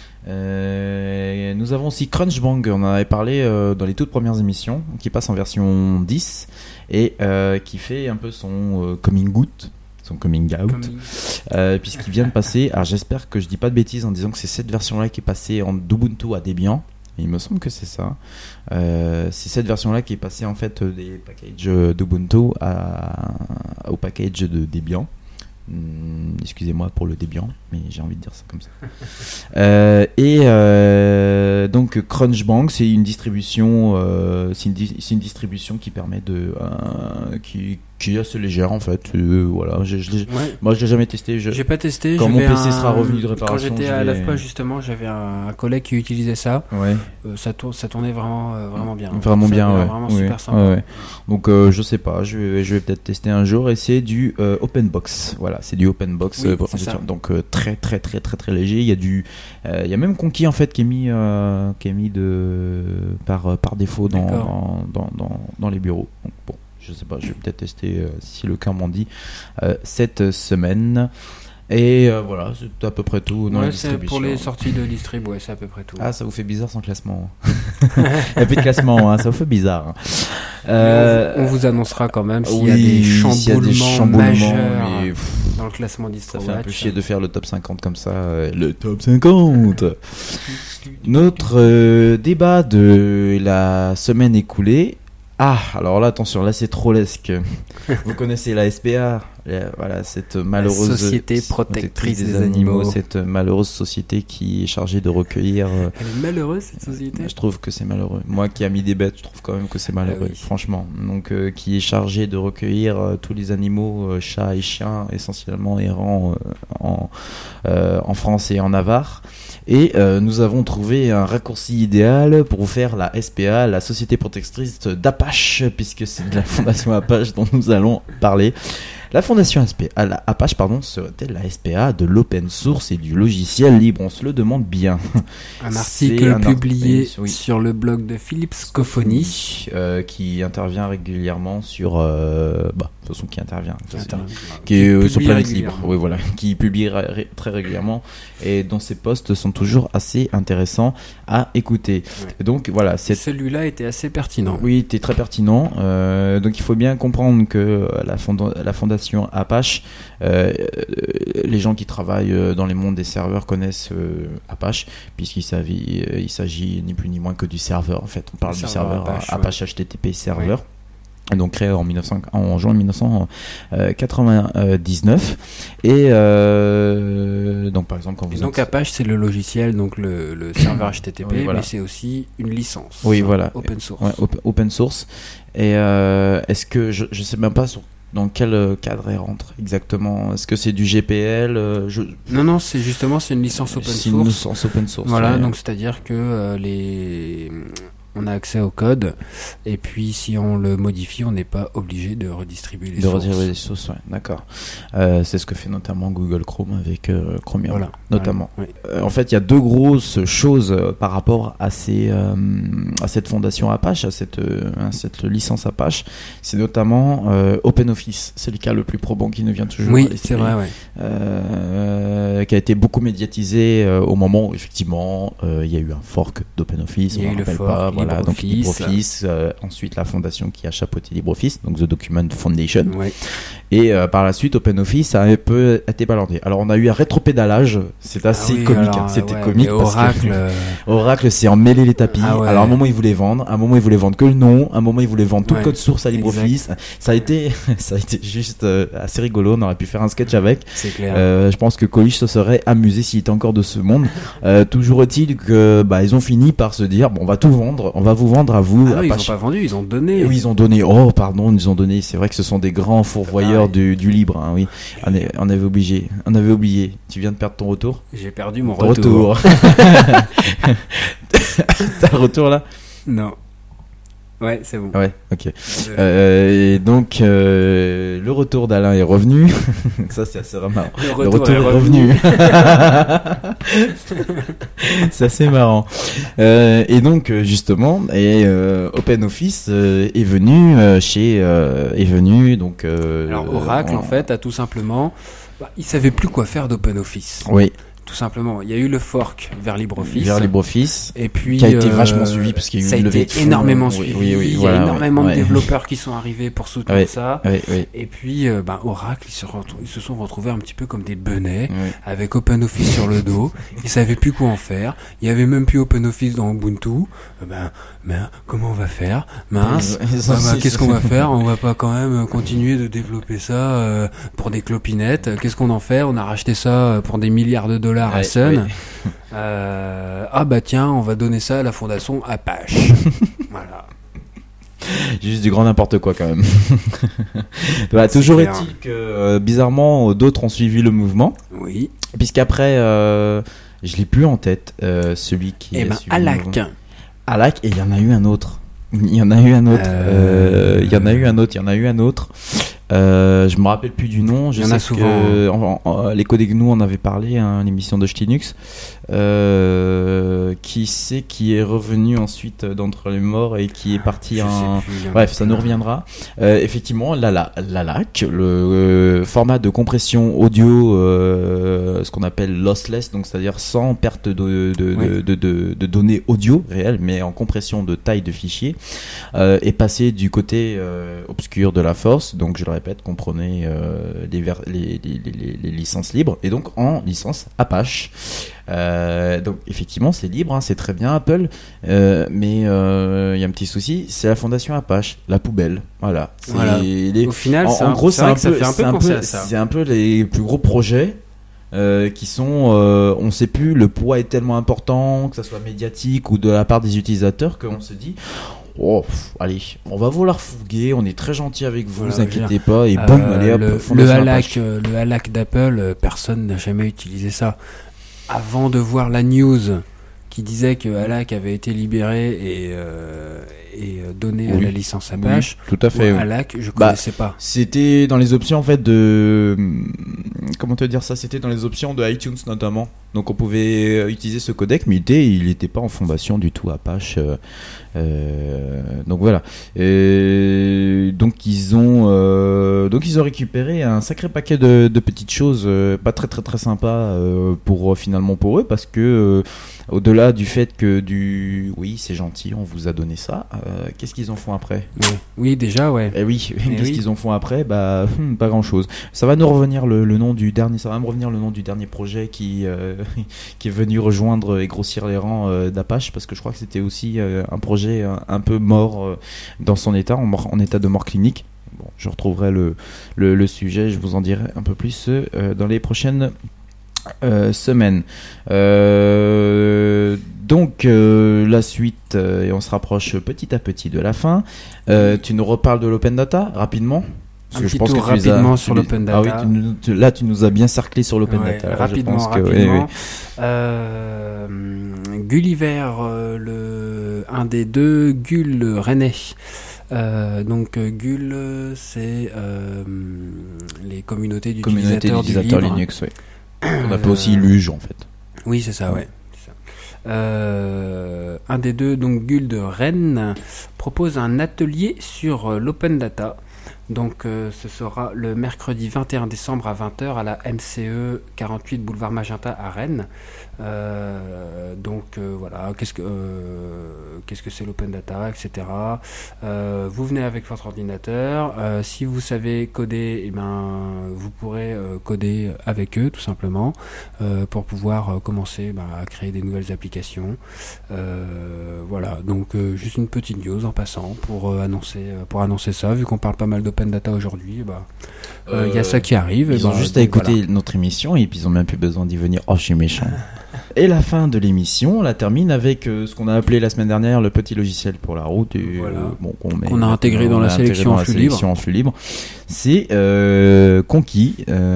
Nous avons aussi Crunchbang, on en avait parlé dans les toutes premières émissions, qui passe en version 10 et qui fait un peu son coming out, puisqu'il vient de passer. Alors j'espère que je dis pas de bêtises en disant que c'est cette version là qui est passée en d'Ubuntu à Debian. Il me semble que c'est ça. C'est cette version-là qui est passée en fait des packages d'Ubuntu au package de Debian. Excusez-moi pour le Debian, mais j'ai envie de dire ça comme ça. Donc Crunchbang, c'est une distribution, c'est une distribution qui permet qui est assez légère en fait. Voilà, moi je l'ai jamais testé. J'ai pas testé. Quand mon PC sera revenu de réparation. Quand j'étais à l'AFPA justement, j'avais un collègue qui utilisait ça. Ouais. Ça tournait vraiment bien. Vraiment bien, ouais. Vraiment super sympa. Ouais. Donc je sais pas, je vais peut-être tester un jour, et c'est du OpenBox. Voilà, c'est du OpenBox donc très très très très très léger. Il y a même Conky en fait qui est mis par défaut dans les bureaux. Donc bon, je sais pas, je vais peut-être tester si le cœur m'en dit cette semaine. Et voilà, c'est à peu près tout dans la distribution. Pour les sorties de distrib, c'est à peu près tout. Ah, ça vous fait bizarre sans classement. Il n'y a plus de classement, ça vous fait bizarre. On vous annoncera quand même s'il y a des chamboulements majeurs dans le classement distrib. Ça fait un peu chier de faire le top 50 comme ça. Le top 50. Notre débat de la semaine écoulée. Ah, alors là, attention, là c'est trollesque. Vous connaissez la SPA, voilà, cette malheureuse société protectrice des animaux. Cette malheureuse société qui est chargée de recueillir. Elle est malheureuse, cette société. Je trouve que c'est malheureux. Moi qui ai mis des bêtes, je trouve quand même que c'est malheureux, franchement. Donc, qui est chargée de recueillir tous les animaux, chats et chiens, essentiellement errants en France et en Navarre. Et nous avons trouvé un raccourci idéal pour vous faire la SPA, la Société Protectrice d'Apache, puisque c'est de la Fondation Apache dont nous allons parler. La Fondation Apache serait-elle la SPA de l'open source et du logiciel libre? On se le demande bien. Un article publié sur le blog de Philippe Scofoni, qui intervient régulièrement sur... de toute façon, qui est sur Planète Libre. Oui, voilà, qui publie très régulièrement et dont ses posts sont toujours assez intéressants à écouter. Ouais. Donc voilà, celui-là était assez pertinent. Oui, il était très pertinent. Donc il faut bien comprendre que la Fondation Apache, les gens qui travaillent dans les mondes des serveurs connaissent Apache, puisqu'il s'agit ni plus ni moins que du serveur. En fait, on parle du serveur Apache HTTP serveur. Ouais. Donc créé en juin 1999 et donc par exemple quand vous Apache c'est le logiciel, donc le serveur HTTP, oui, voilà. Mais c'est aussi une licence. Oui, voilà. Open source. Ouais, open source. Et est-ce que je sais même pas dans quel cadre elle rentre exactement? Est-ce que c'est du GPL? Non, c'est une licence open source. C'est une licence open source. Voilà, donc c'est-à-dire que on a accès au code, et puis si on le modifie, on n'est pas obligé de redistribuer les sources. Redistribuer les sources, ouais, d'accord. C'est ce que fait notamment Google Chrome avec Chromium, voilà, notamment. Voilà, oui. En fait, il y a deux grosses choses par rapport à cette fondation Apache, à cette licence Apache. C'est notamment OpenOffice. C'est le cas le plus probant qui nous vient toujours. Oui, c'est vrai, ouais. Qui a été beaucoup médiatisé au moment où effectivement il y a eu un fork d'OpenOffice. Il y a eu le fork. Voilà, donc LibreOffice, ensuite la fondation qui a chapeauté LibreOffice, donc The Document Foundation. Ouais. Et par la suite, OpenOffice a un peu été balancé. Alors on a eu un rétropédalage, c'est assez comique. Alors, c'était comique parce Oracle, que Oracle s'est emmêlé les tapis. Ah ouais. Alors à un moment il voulait vendre, à un moment il voulait vendre que le nom, à un moment il voulait vendre tout le code source à LibreOffice. Ça a été juste assez rigolo. On aurait pu faire un sketch avec. C'est clair. Je pense que Coluche se serait amusé s'il était encore de ce monde. Toujours est-il que ils ont fini par se dire bon, on va tout vendre. On va vous vendre à vous. Ah non, ils n'ont pas vendu, ils ont donné. Oui, ils ont donné. Oh, pardon, ils ont donné. C'est vrai que ce sont des grands fourvoyeurs du libre. Hein, oui, on avait oublié. Tu viens de perdre ton retour. J'ai perdu mon retour. T'as un retour là? Non. Ouais, c'est bon. Ouais, ok. Et donc, le retour d'Alain est revenu. Ça, c'est assez marrant. Le retour est revenu. C'est assez marrant. Et donc, justement, OpenOffice est venu donc. Alors, Oracle, en fait, a tout simplement. Il savait plus quoi faire d'OpenOffice. Oui. Tout simplement, il y a eu le fork vers LibreOffice, et puis qui a été vachement suivi parce qu'il y a eu une levée de fonds. Énormément suivi. Oui, il y a énormément de développeurs qui sont arrivés pour soutenir ça. Oui. Et puis, Oracle, ils se sont retrouvés un petit peu comme des benets avec OpenOffice sur le dos. Ils savaient plus quoi en faire. Il y avait même plus OpenOffice dans Ubuntu. Comment on va faire? Mince. Qu'est-ce qu'on va faire? On va pas quand même continuer de développer ça pour des clopinettes. Qu'est-ce qu'on en fait? On a racheté ça pour des milliards de dollars à Sun. Tiens, on va donner ça à la fondation Apache. Voilà. Juste du grand n'importe quoi quand même. Toujours est-il que bizarrement d'autres ont suivi le mouvement. Oui. Puisqu'après, je l'ai plus en tête celui qui est suivi Alak, et il y en a eu un autre. Je me rappelle plus du nom. Je sais que l'écho des gnous en avait parlé, l'émission de Ch'tinux. Qui c'est qui est revenu ensuite d'entre les morts et qui est parti Bref, ça nous reviendra. Effectivement, l'ALAC, le format de compression audio, ce qu'on appelle lossless, donc c'est-à-dire sans perte de données audio réelles, mais en compression de taille de fichier, est passé du côté obscur de la force. Donc je le répète, comprenez les licences libres et donc en licence Apache. Donc effectivement c'est libre, hein, c'est très bien Apple, mais il y a un petit souci, c'est la fondation Apache, la poubelle. Voilà. Au final, en gros, ça fait un peu penser à ça. C'est un peu les plus gros projets. Qui sont, on ne sait plus, le poids est tellement important, que ça soit médiatique ou de la part des utilisateurs, qu'on se dit, allez, on va vous la refourguer, on est très gentil avec vous, vous inquiétez pas, et boum, allez hop, le halac d'Apple, personne n'a jamais utilisé ça. Avant de voir la news qui disait que Halac avait été libéré et donné à la licence Apache, tout à fait. Halac, je connaissais pas. C'était dans les options en fait de, comment te dire ça, c'était dans les options de iTunes notamment. Donc on pouvait utiliser ce codec, mais il était pas en fondation du tout Apache. Donc voilà. Donc ils ont récupéré un sacré paquet de petites choses pas très très très sympas pour eux, parce que au-delà du fait que oui c'est gentil, on vous a donné ça, qu'est-ce qu'ils en font après? Oui déjà ouais. Qu'est-ce qu'ils en font après? Pas grand chose. Ça va nous revenir le nom du dernier projet qui est venu rejoindre et grossir les rangs d'Apache, parce que je crois que c'était aussi un projet un peu mort dans son état, en état de mort clinique. Bon, je retrouverai le sujet, je vous en dirai un peu plus dans les prochaines semaines. Donc la suite, et on se rapproche petit à petit de la fin. Tu nous reparles de l'open data rapidement? Parce que je pense que rapidement sur l'open data. Ah oui, là tu nous as bien cerclé sur l'open data. Rapidement. Gulliver, un des deux Gull rennais. Donc Gull, c'est les communautés d'utilisateurs du libre. Linux, oui. On appelle aussi Luge en fait. Oui, c'est ça, ouais. Un des deux, donc Gull de Rennes, propose un atelier sur l'open data. Donc ce sera le mercredi 21 décembre à 20h à la MCE 48 boulevard Magenta à Rennes. Voilà, qu'est-ce que c'est l'open data, etc. Vous venez avec votre ordinateur. Si vous savez coder, vous pourrez coder avec eux tout simplement pour pouvoir commencer à créer des nouvelles applications. Voilà, donc juste une petite news en passant pour annoncer ça, vu qu'on parle pas mal d'open data aujourd'hui. Il y a ça qui arrive. Ils ont juste à écouter notre émission et puis ils ont même plus besoin d'y venir. Oh, je suis méchant. Et la fin de l'émission, on la termine avec ce qu'on a appelé la semaine dernière le petit logiciel pour la route, et, qu'on a intégré dans la sélection en flux libre. C'est Conquis,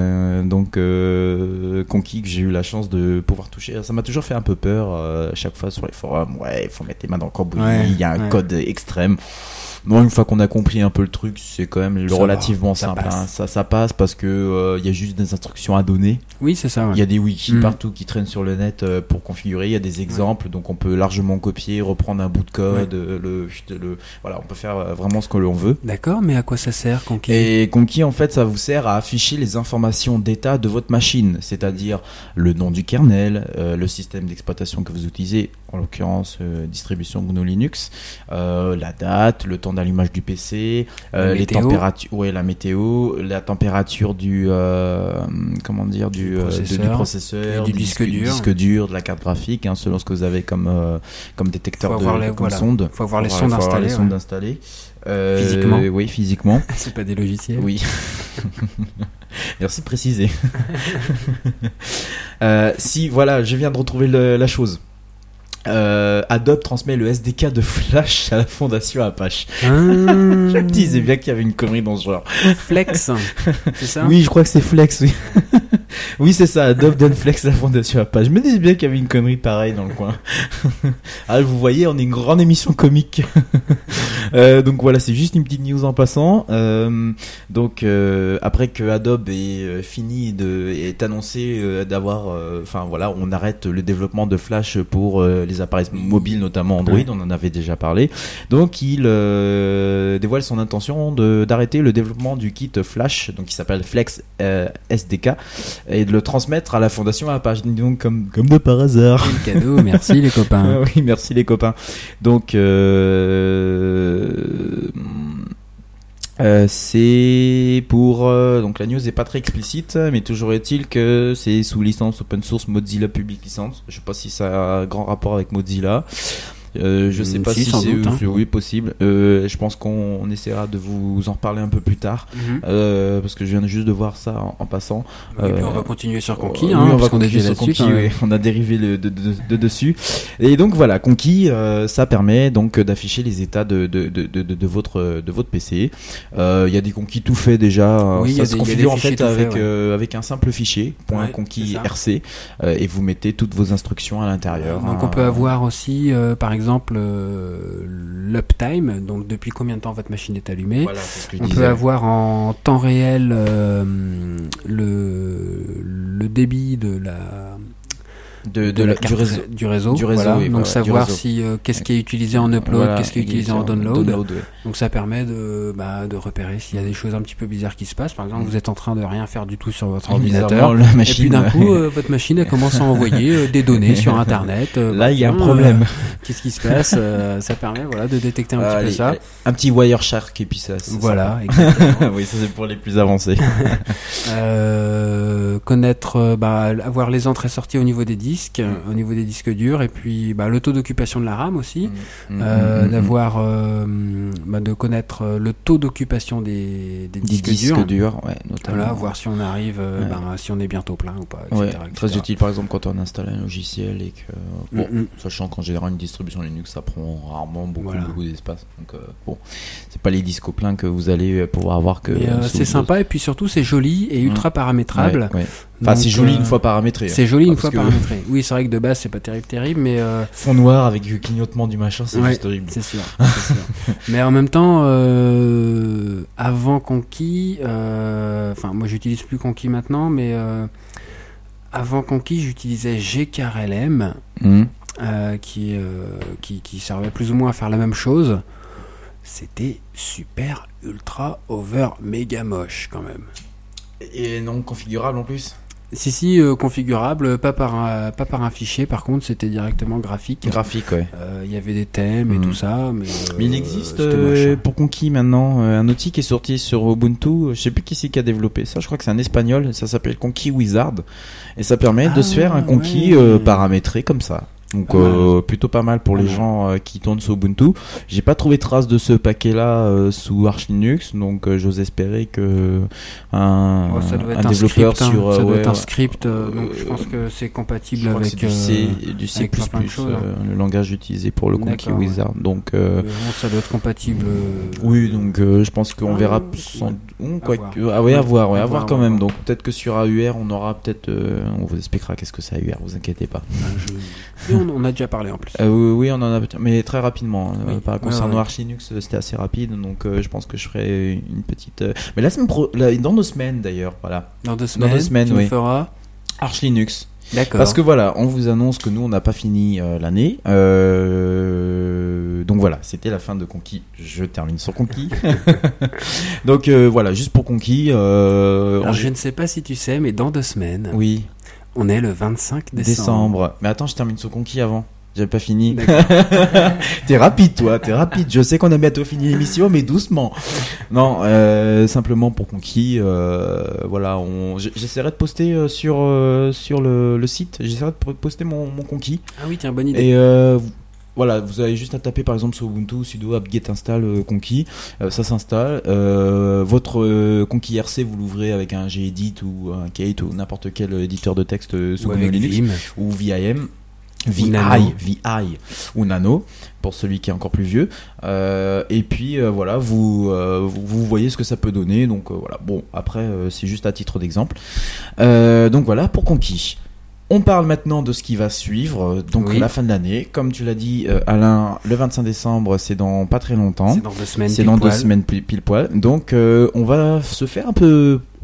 Conquis que j'ai eu la chance de pouvoir toucher. Ça m'a toujours fait un peu peur à chaque fois sur les forums. Ouais, il faut mettre les mains dans le cambouis, il y a un code extrême. Bon, une fois qu'on a compris un peu le truc, c'est quand même relativement simple. Ça passe parce que y a juste des instructions à donner. Oui, c'est ça. Ouais. Il y a des wikis partout qui traînent sur le net pour configurer. Il y a des exemples, donc on peut largement copier, reprendre un bout de code. Voilà, on peut faire vraiment ce que l'on veut. D'accord, mais à quoi ça sert, Conquis? Et Conquis, en fait, ça vous sert à afficher les informations d'état de votre machine, c'est-à-dire le nom du kernel, le système d'exploitation que vous utilisez, en l'occurrence distribution GNU Linux, la date, le temps d'allumage du PC, les températures, la météo, la température du processeur, du disque dur, de la carte graphique, selon ce que vous avez comme détecteur comme sonde. Faut avoir les sondes installées. Physiquement. Oui, physiquement. C'est pas des logiciels. Oui. Merci de préciser. Je viens de retrouver la chose. Adobe transmet le SDK de Flash à la fondation Apache. Je me disais bien qu'il y avait une connerie dans ce genre. Flex, c'est ça? Oui, je crois que c'est Flex, oui. Oui, c'est ça, Adobe donne Flex à la fondation Apache. Je me disais bien qu'il y avait une connerie pareille dans le coin. Vous voyez, on est une grande émission comique. Donc voilà, c'est juste une petite news en passant. Après que Adobe est annoncé d'avoir, on arrête le développement de Flash pour les appareils mobiles, notamment Android, on en avait déjà parlé. Donc il dévoile son intention d'arrêter le développement du kit Flash, donc qui s'appelle Flex SDK, et de le transmettre à la fondation Apache. Donc comme de par hasard. Quel cadeau, merci les copains. Oui, merci les copains. Donc C'est pour donc la news n'est pas très explicite, mais toujours est-il que c'est sous licence open source Mozilla Public License. Je sais pas si ça a un grand rapport avec Mozilla. Je sais pas si c'est doute, hein. oui possible. Je pense qu'on essaiera de vous en reparler un peu plus tard, parce que je viens juste de voir ça en passant. Et puis on va continuer sur Conquis, oui, on va continuer sur Conquis. Oui. On a dérivé de dessus. Et donc voilà, Conquis, ça permet donc d'afficher les états de votre PC. Il y a des Conquis tout faits déjà. Oui, ça se configure en fait avec un simple fichier .conquis RC, et vous mettez toutes vos instructions à l'intérieur. Donc on peut avoir aussi par exemple l'uptime, donc depuis combien de temps votre machine est allumée. Voilà, c'est ce que je on disais. peut avoir en temps réel le débit de la du réseau, voilà. Oui, donc voilà, savoir si qu'est-ce qui est utilisé en upload, voilà, qu'est-ce qui est utilisé en download. Ouais. Donc ça permet de repérer s'il y a des choses un petit peu bizarres qui se passent. Par exemple, vous êtes en train de rien faire du tout sur votre ordinateur, la machine, et puis d'un coup votre machine elle commence à envoyer des données sur internet. Là il y a un problème. Qu'est-ce qui se passe? Ça permet de détecter un petit peu ça. Un petit Wireshark et puis ça. Voilà, exactement. Oui, ça c'est pour les plus avancés. Connaître, avoir les entrées sorties au niveau des disques, au niveau des disques durs, et puis le taux d'occupation de la RAM aussi, d'avoir, de connaître le taux d'occupation des disques durs, ouais, notamment. Voilà, voir si on arrive, si on est bientôt plein ou pas, etc. Ouais, etc. très utile par exemple quand on installe un logiciel et que, sachant qu'en général une distribution Linux ça prend rarement beaucoup d'espace, donc c'est pas les disques pleins que vous allez pouvoir avoir que. C'est sympa, et puis surtout c'est joli et ultra paramétrable. Ouais. Enfin, c'est joli une fois paramétré. C'est joli une fois paramétré. Oui, c'est vrai que de base c'est pas terrible, mais fond noir avec le clignotement du machin, c'est juste horrible. C'est sûr. Mais en même temps, avant Conquis, moi j'utilise plus Conquis maintenant, mais avant Conquis j'utilisais GKRLM, qui servait plus ou moins à faire la même chose. C'était super ultra over méga moche quand même. Et non configurable en plus. Si, configurable, pas par un fichier, par contre c'était directement graphique. Graphique, ouais. Il y avait des thèmes et tout ça, mais il existe pour Conquis maintenant un outil qui est sorti sur Ubuntu, je sais plus qui c'est qui a développé ça, je crois que c'est un espagnol, ça s'appelle Conquis Wizard, et ça permet de se faire un Conquis paramétré comme ça. Donc plutôt pas mal pour les gens qui tournent sur Ubuntu. J'ai pas trouvé trace de ce paquet-là sous Arch Linux, donc j'ose espérer que un développeur ça doit être un script. Donc je pense que c'est compatible avec du C++, le langage utilisé pour le Conquis Wizard. Donc ça doit être compatible. Oui, donc je pense qu'on verra à voir quand même. Donc peut-être que sur AUR on aura on vous expliquera qu'est-ce que c'est AUR, vous inquiétez pas. On a déjà parlé en plus. Oui, on en a, mais très rapidement. Concernant Arch Linux, c'était assez rapide, donc je pense que je ferai une petite. Mais dans 2 semaines d'ailleurs, voilà. Dans 2 semaines, tu feras Arch Linux. D'accord. Parce que on vous annonce que nous on n'a pas fini l'année. Donc voilà, c'était la fin de Conquis. Je termine sur Conquis. Donc juste pour Conquis. Alors je ne sais pas si tu sais, mais dans 2 semaines. Oui. On est le 25 décembre. Mais attends, je termine sur Conquis avant. J'avais pas fini. T'es rapide, toi. Je sais qu'on a bientôt fini l'émission, mais doucement. Non, simplement pour Conquis. J'essaierai de poster sur le site. J'essaierai de poster mon Conquis. Ah oui, tiens, bonne idée. Et vous avez juste à taper par exemple sur Ubuntu sudo apt-get install Conquis, ça s'installe. Votre Conquis RC vous l'ouvrez avec un gedit ou un Kate ou n'importe quel éditeur de texte sous Linux Vim. ou VIM. VI ou Nano pour celui qui est encore plus vieux, et puis vous voyez ce que ça peut donner, donc après c'est juste à titre d'exemple, donc voilà pour Conquis. On parle maintenant de ce qui va suivre, donc la fin de l'année. Comme tu l'as dit, Alain, le 25 décembre, c'est dans pas très longtemps. C'est dans 2 semaines. C'est dans 2 semaines pile poil. Donc, on va se faire un peu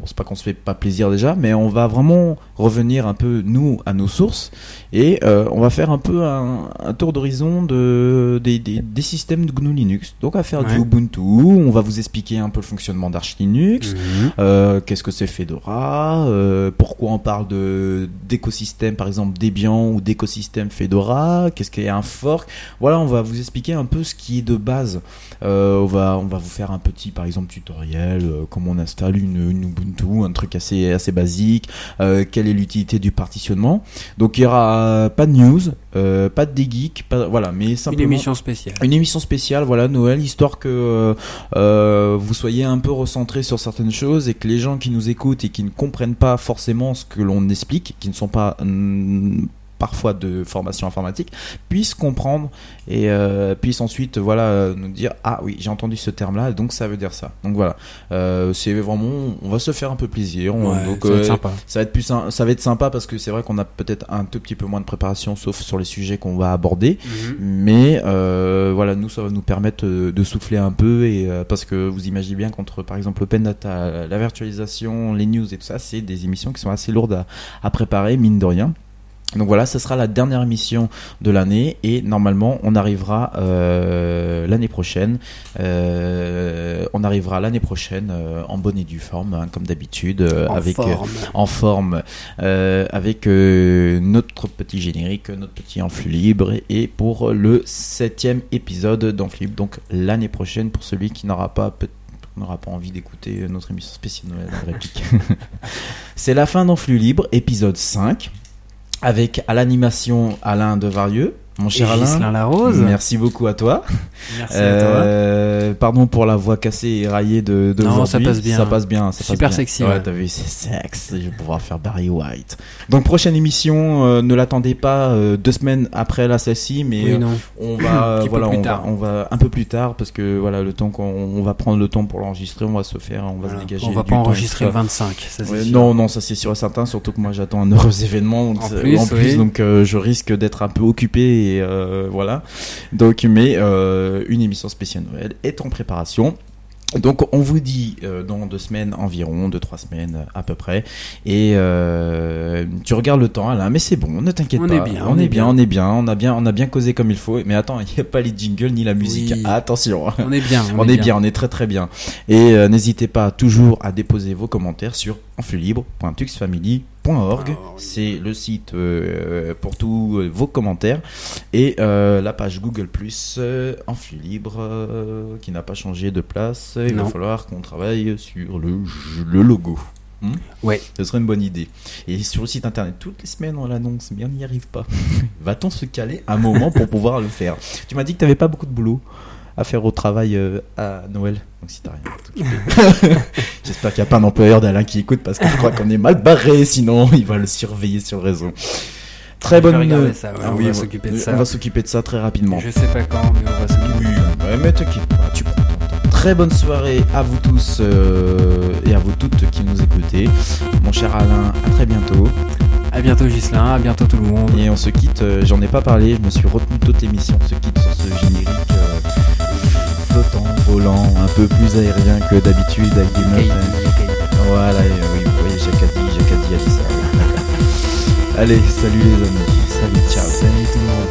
Bon, c'est pas qu'on se fait pas plaisir déjà, mais on va vraiment revenir un peu, nous, à nos sources. Et on va faire un peu un tour d'horizon des systèmes de GNU Linux. Donc, on va faire du Ubuntu, on va vous expliquer un peu le fonctionnement d'Arch Linux, qu'est-ce que c'est Fedora, pourquoi on parle d'écosystème, par exemple Debian ou d'écosystème Fedora, qu'est-ce qu'est un fork. Voilà, on va vous expliquer un peu ce qui est de base. On va vous faire un petit, par exemple, tutoriel, comment on installe une Ubuntu, un truc assez basique, quelle est l'utilité du partitionnement. Donc il y aura pas de news, pas de geeks, voilà, mais simplement une émission spéciale. Une émission spéciale, voilà, Noël, histoire que vous soyez un peu recentrés sur certaines choses et que les gens qui nous écoutent et qui ne comprennent pas forcément ce que l'on explique, qui ne sont pas parfois de formation informatique, puissent comprendre et puissent ensuite nous dire ah oui, j'ai entendu ce terme là donc ça veut dire ça. Donc voilà, c'est vraiment, on va se faire un peu plaisir, donc ça va être sympa. Ça va être sympa parce que c'est vrai qu'on a peut-être un tout petit peu moins de préparation sauf sur les sujets qu'on va aborder, mais voilà, nous ça va nous permettre de souffler un peu et parce que vous imaginez bien qu'entre par exemple l'open data, la virtualisation, les news et tout ça, c'est des émissions qui sont assez lourdes à préparer, mine de rien. Donc voilà, ce sera la dernière émission de l'année et normalement on arrivera l'année prochaine. On arrivera l'année prochaine en bonne et due forme, hein, comme d'habitude, en forme, avec notre petit générique, notre petit Enflux Libre et pour le 7e épisode d'Enflux Libre. Donc l'année prochaine pour celui qui n'aura pas envie d'écouter notre émission spéciale Noël en réplique. C'est la fin d'Enflux Libre, épisode 5. Avec à l'animation Alain Devarieux, mon cher Alain. Ghislain Larose. Merci beaucoup à toi. Merci à toi. Pardon pour la voix cassée et raillée de non, aujourd'hui. Ça passe bien. Super sexy. Ouais, t'as vu, c'est sexe. Je vais pouvoir faire Barry White. Donc prochaine émission, ne l'attendez pas 2 semaines après celle-ci, mais on va on va un peu plus tard parce que voilà, le temps qu'on va prendre le temps pour l'enregistrer, on va se dégager. On va pas enregistrer le 25. Ça, c'est sûr. Non, ça c'est sûr et certain. Surtout que moi j'attends un heureux événement. Donc en plus, donc je risque d'être un peu occupé. Et voilà, donc mais une émission spéciale Noël est en préparation. Donc on vous dit dans 2 semaines environ, 2-3 semaines à peu près, et tu regardes le temps Alain, mais c'est bon, ne t'inquiète pas, on a bien causé comme il faut, mais attends, il n'y a pas les jingles ni la musique, attention, on est bien, on est très très bien, et n'hésitez pas toujours à déposer vos commentaires sur enflulibre.tuxfamily.org, c'est le site pour tous vos commentaires, et la page Google+, Enflux Libre, qui n'a pas changé de place. Il va falloir qu'on travaille sur le logo. Ouais. Ce serait une bonne idée. Et sur le site internet, toutes les semaines on l'annonce, mais on n'y arrive pas. Va-t-on se caler un moment pour pouvoir le faire? Tu m'as dit que tu n'avais pas beaucoup de boulot à faire au travail à Noël. Donc si t'as rien à t'occuper. J'espère qu'il n'y a pas un employeur d'Alain qui écoute parce que je crois qu'on est mal barré, sinon il va le surveiller sur le réseau. Très bonne. Ça, on va s'occuper de ça. On va s'occuper de ça très rapidement. Je sais pas quand, mais on va s'occuper. Ouais, mais t'inquiète pas, tu prends ton temps. Très bonne soirée à vous tous et à vous toutes qui nous écoutez. Mon cher Alain, à très bientôt. À bientôt Ghislain, à bientôt tout le monde. Et on se quitte, j'en ai pas parlé, je me suis retenu toute l'émission. On se quitte sur ce générique flottant, volant, un peu plus aérien que d'habitude avec des meufs. Voilà, oui, vous voyez, Jacadi a dit ça. Allez, salut les amis, salut, ciao. Salut tout le monde.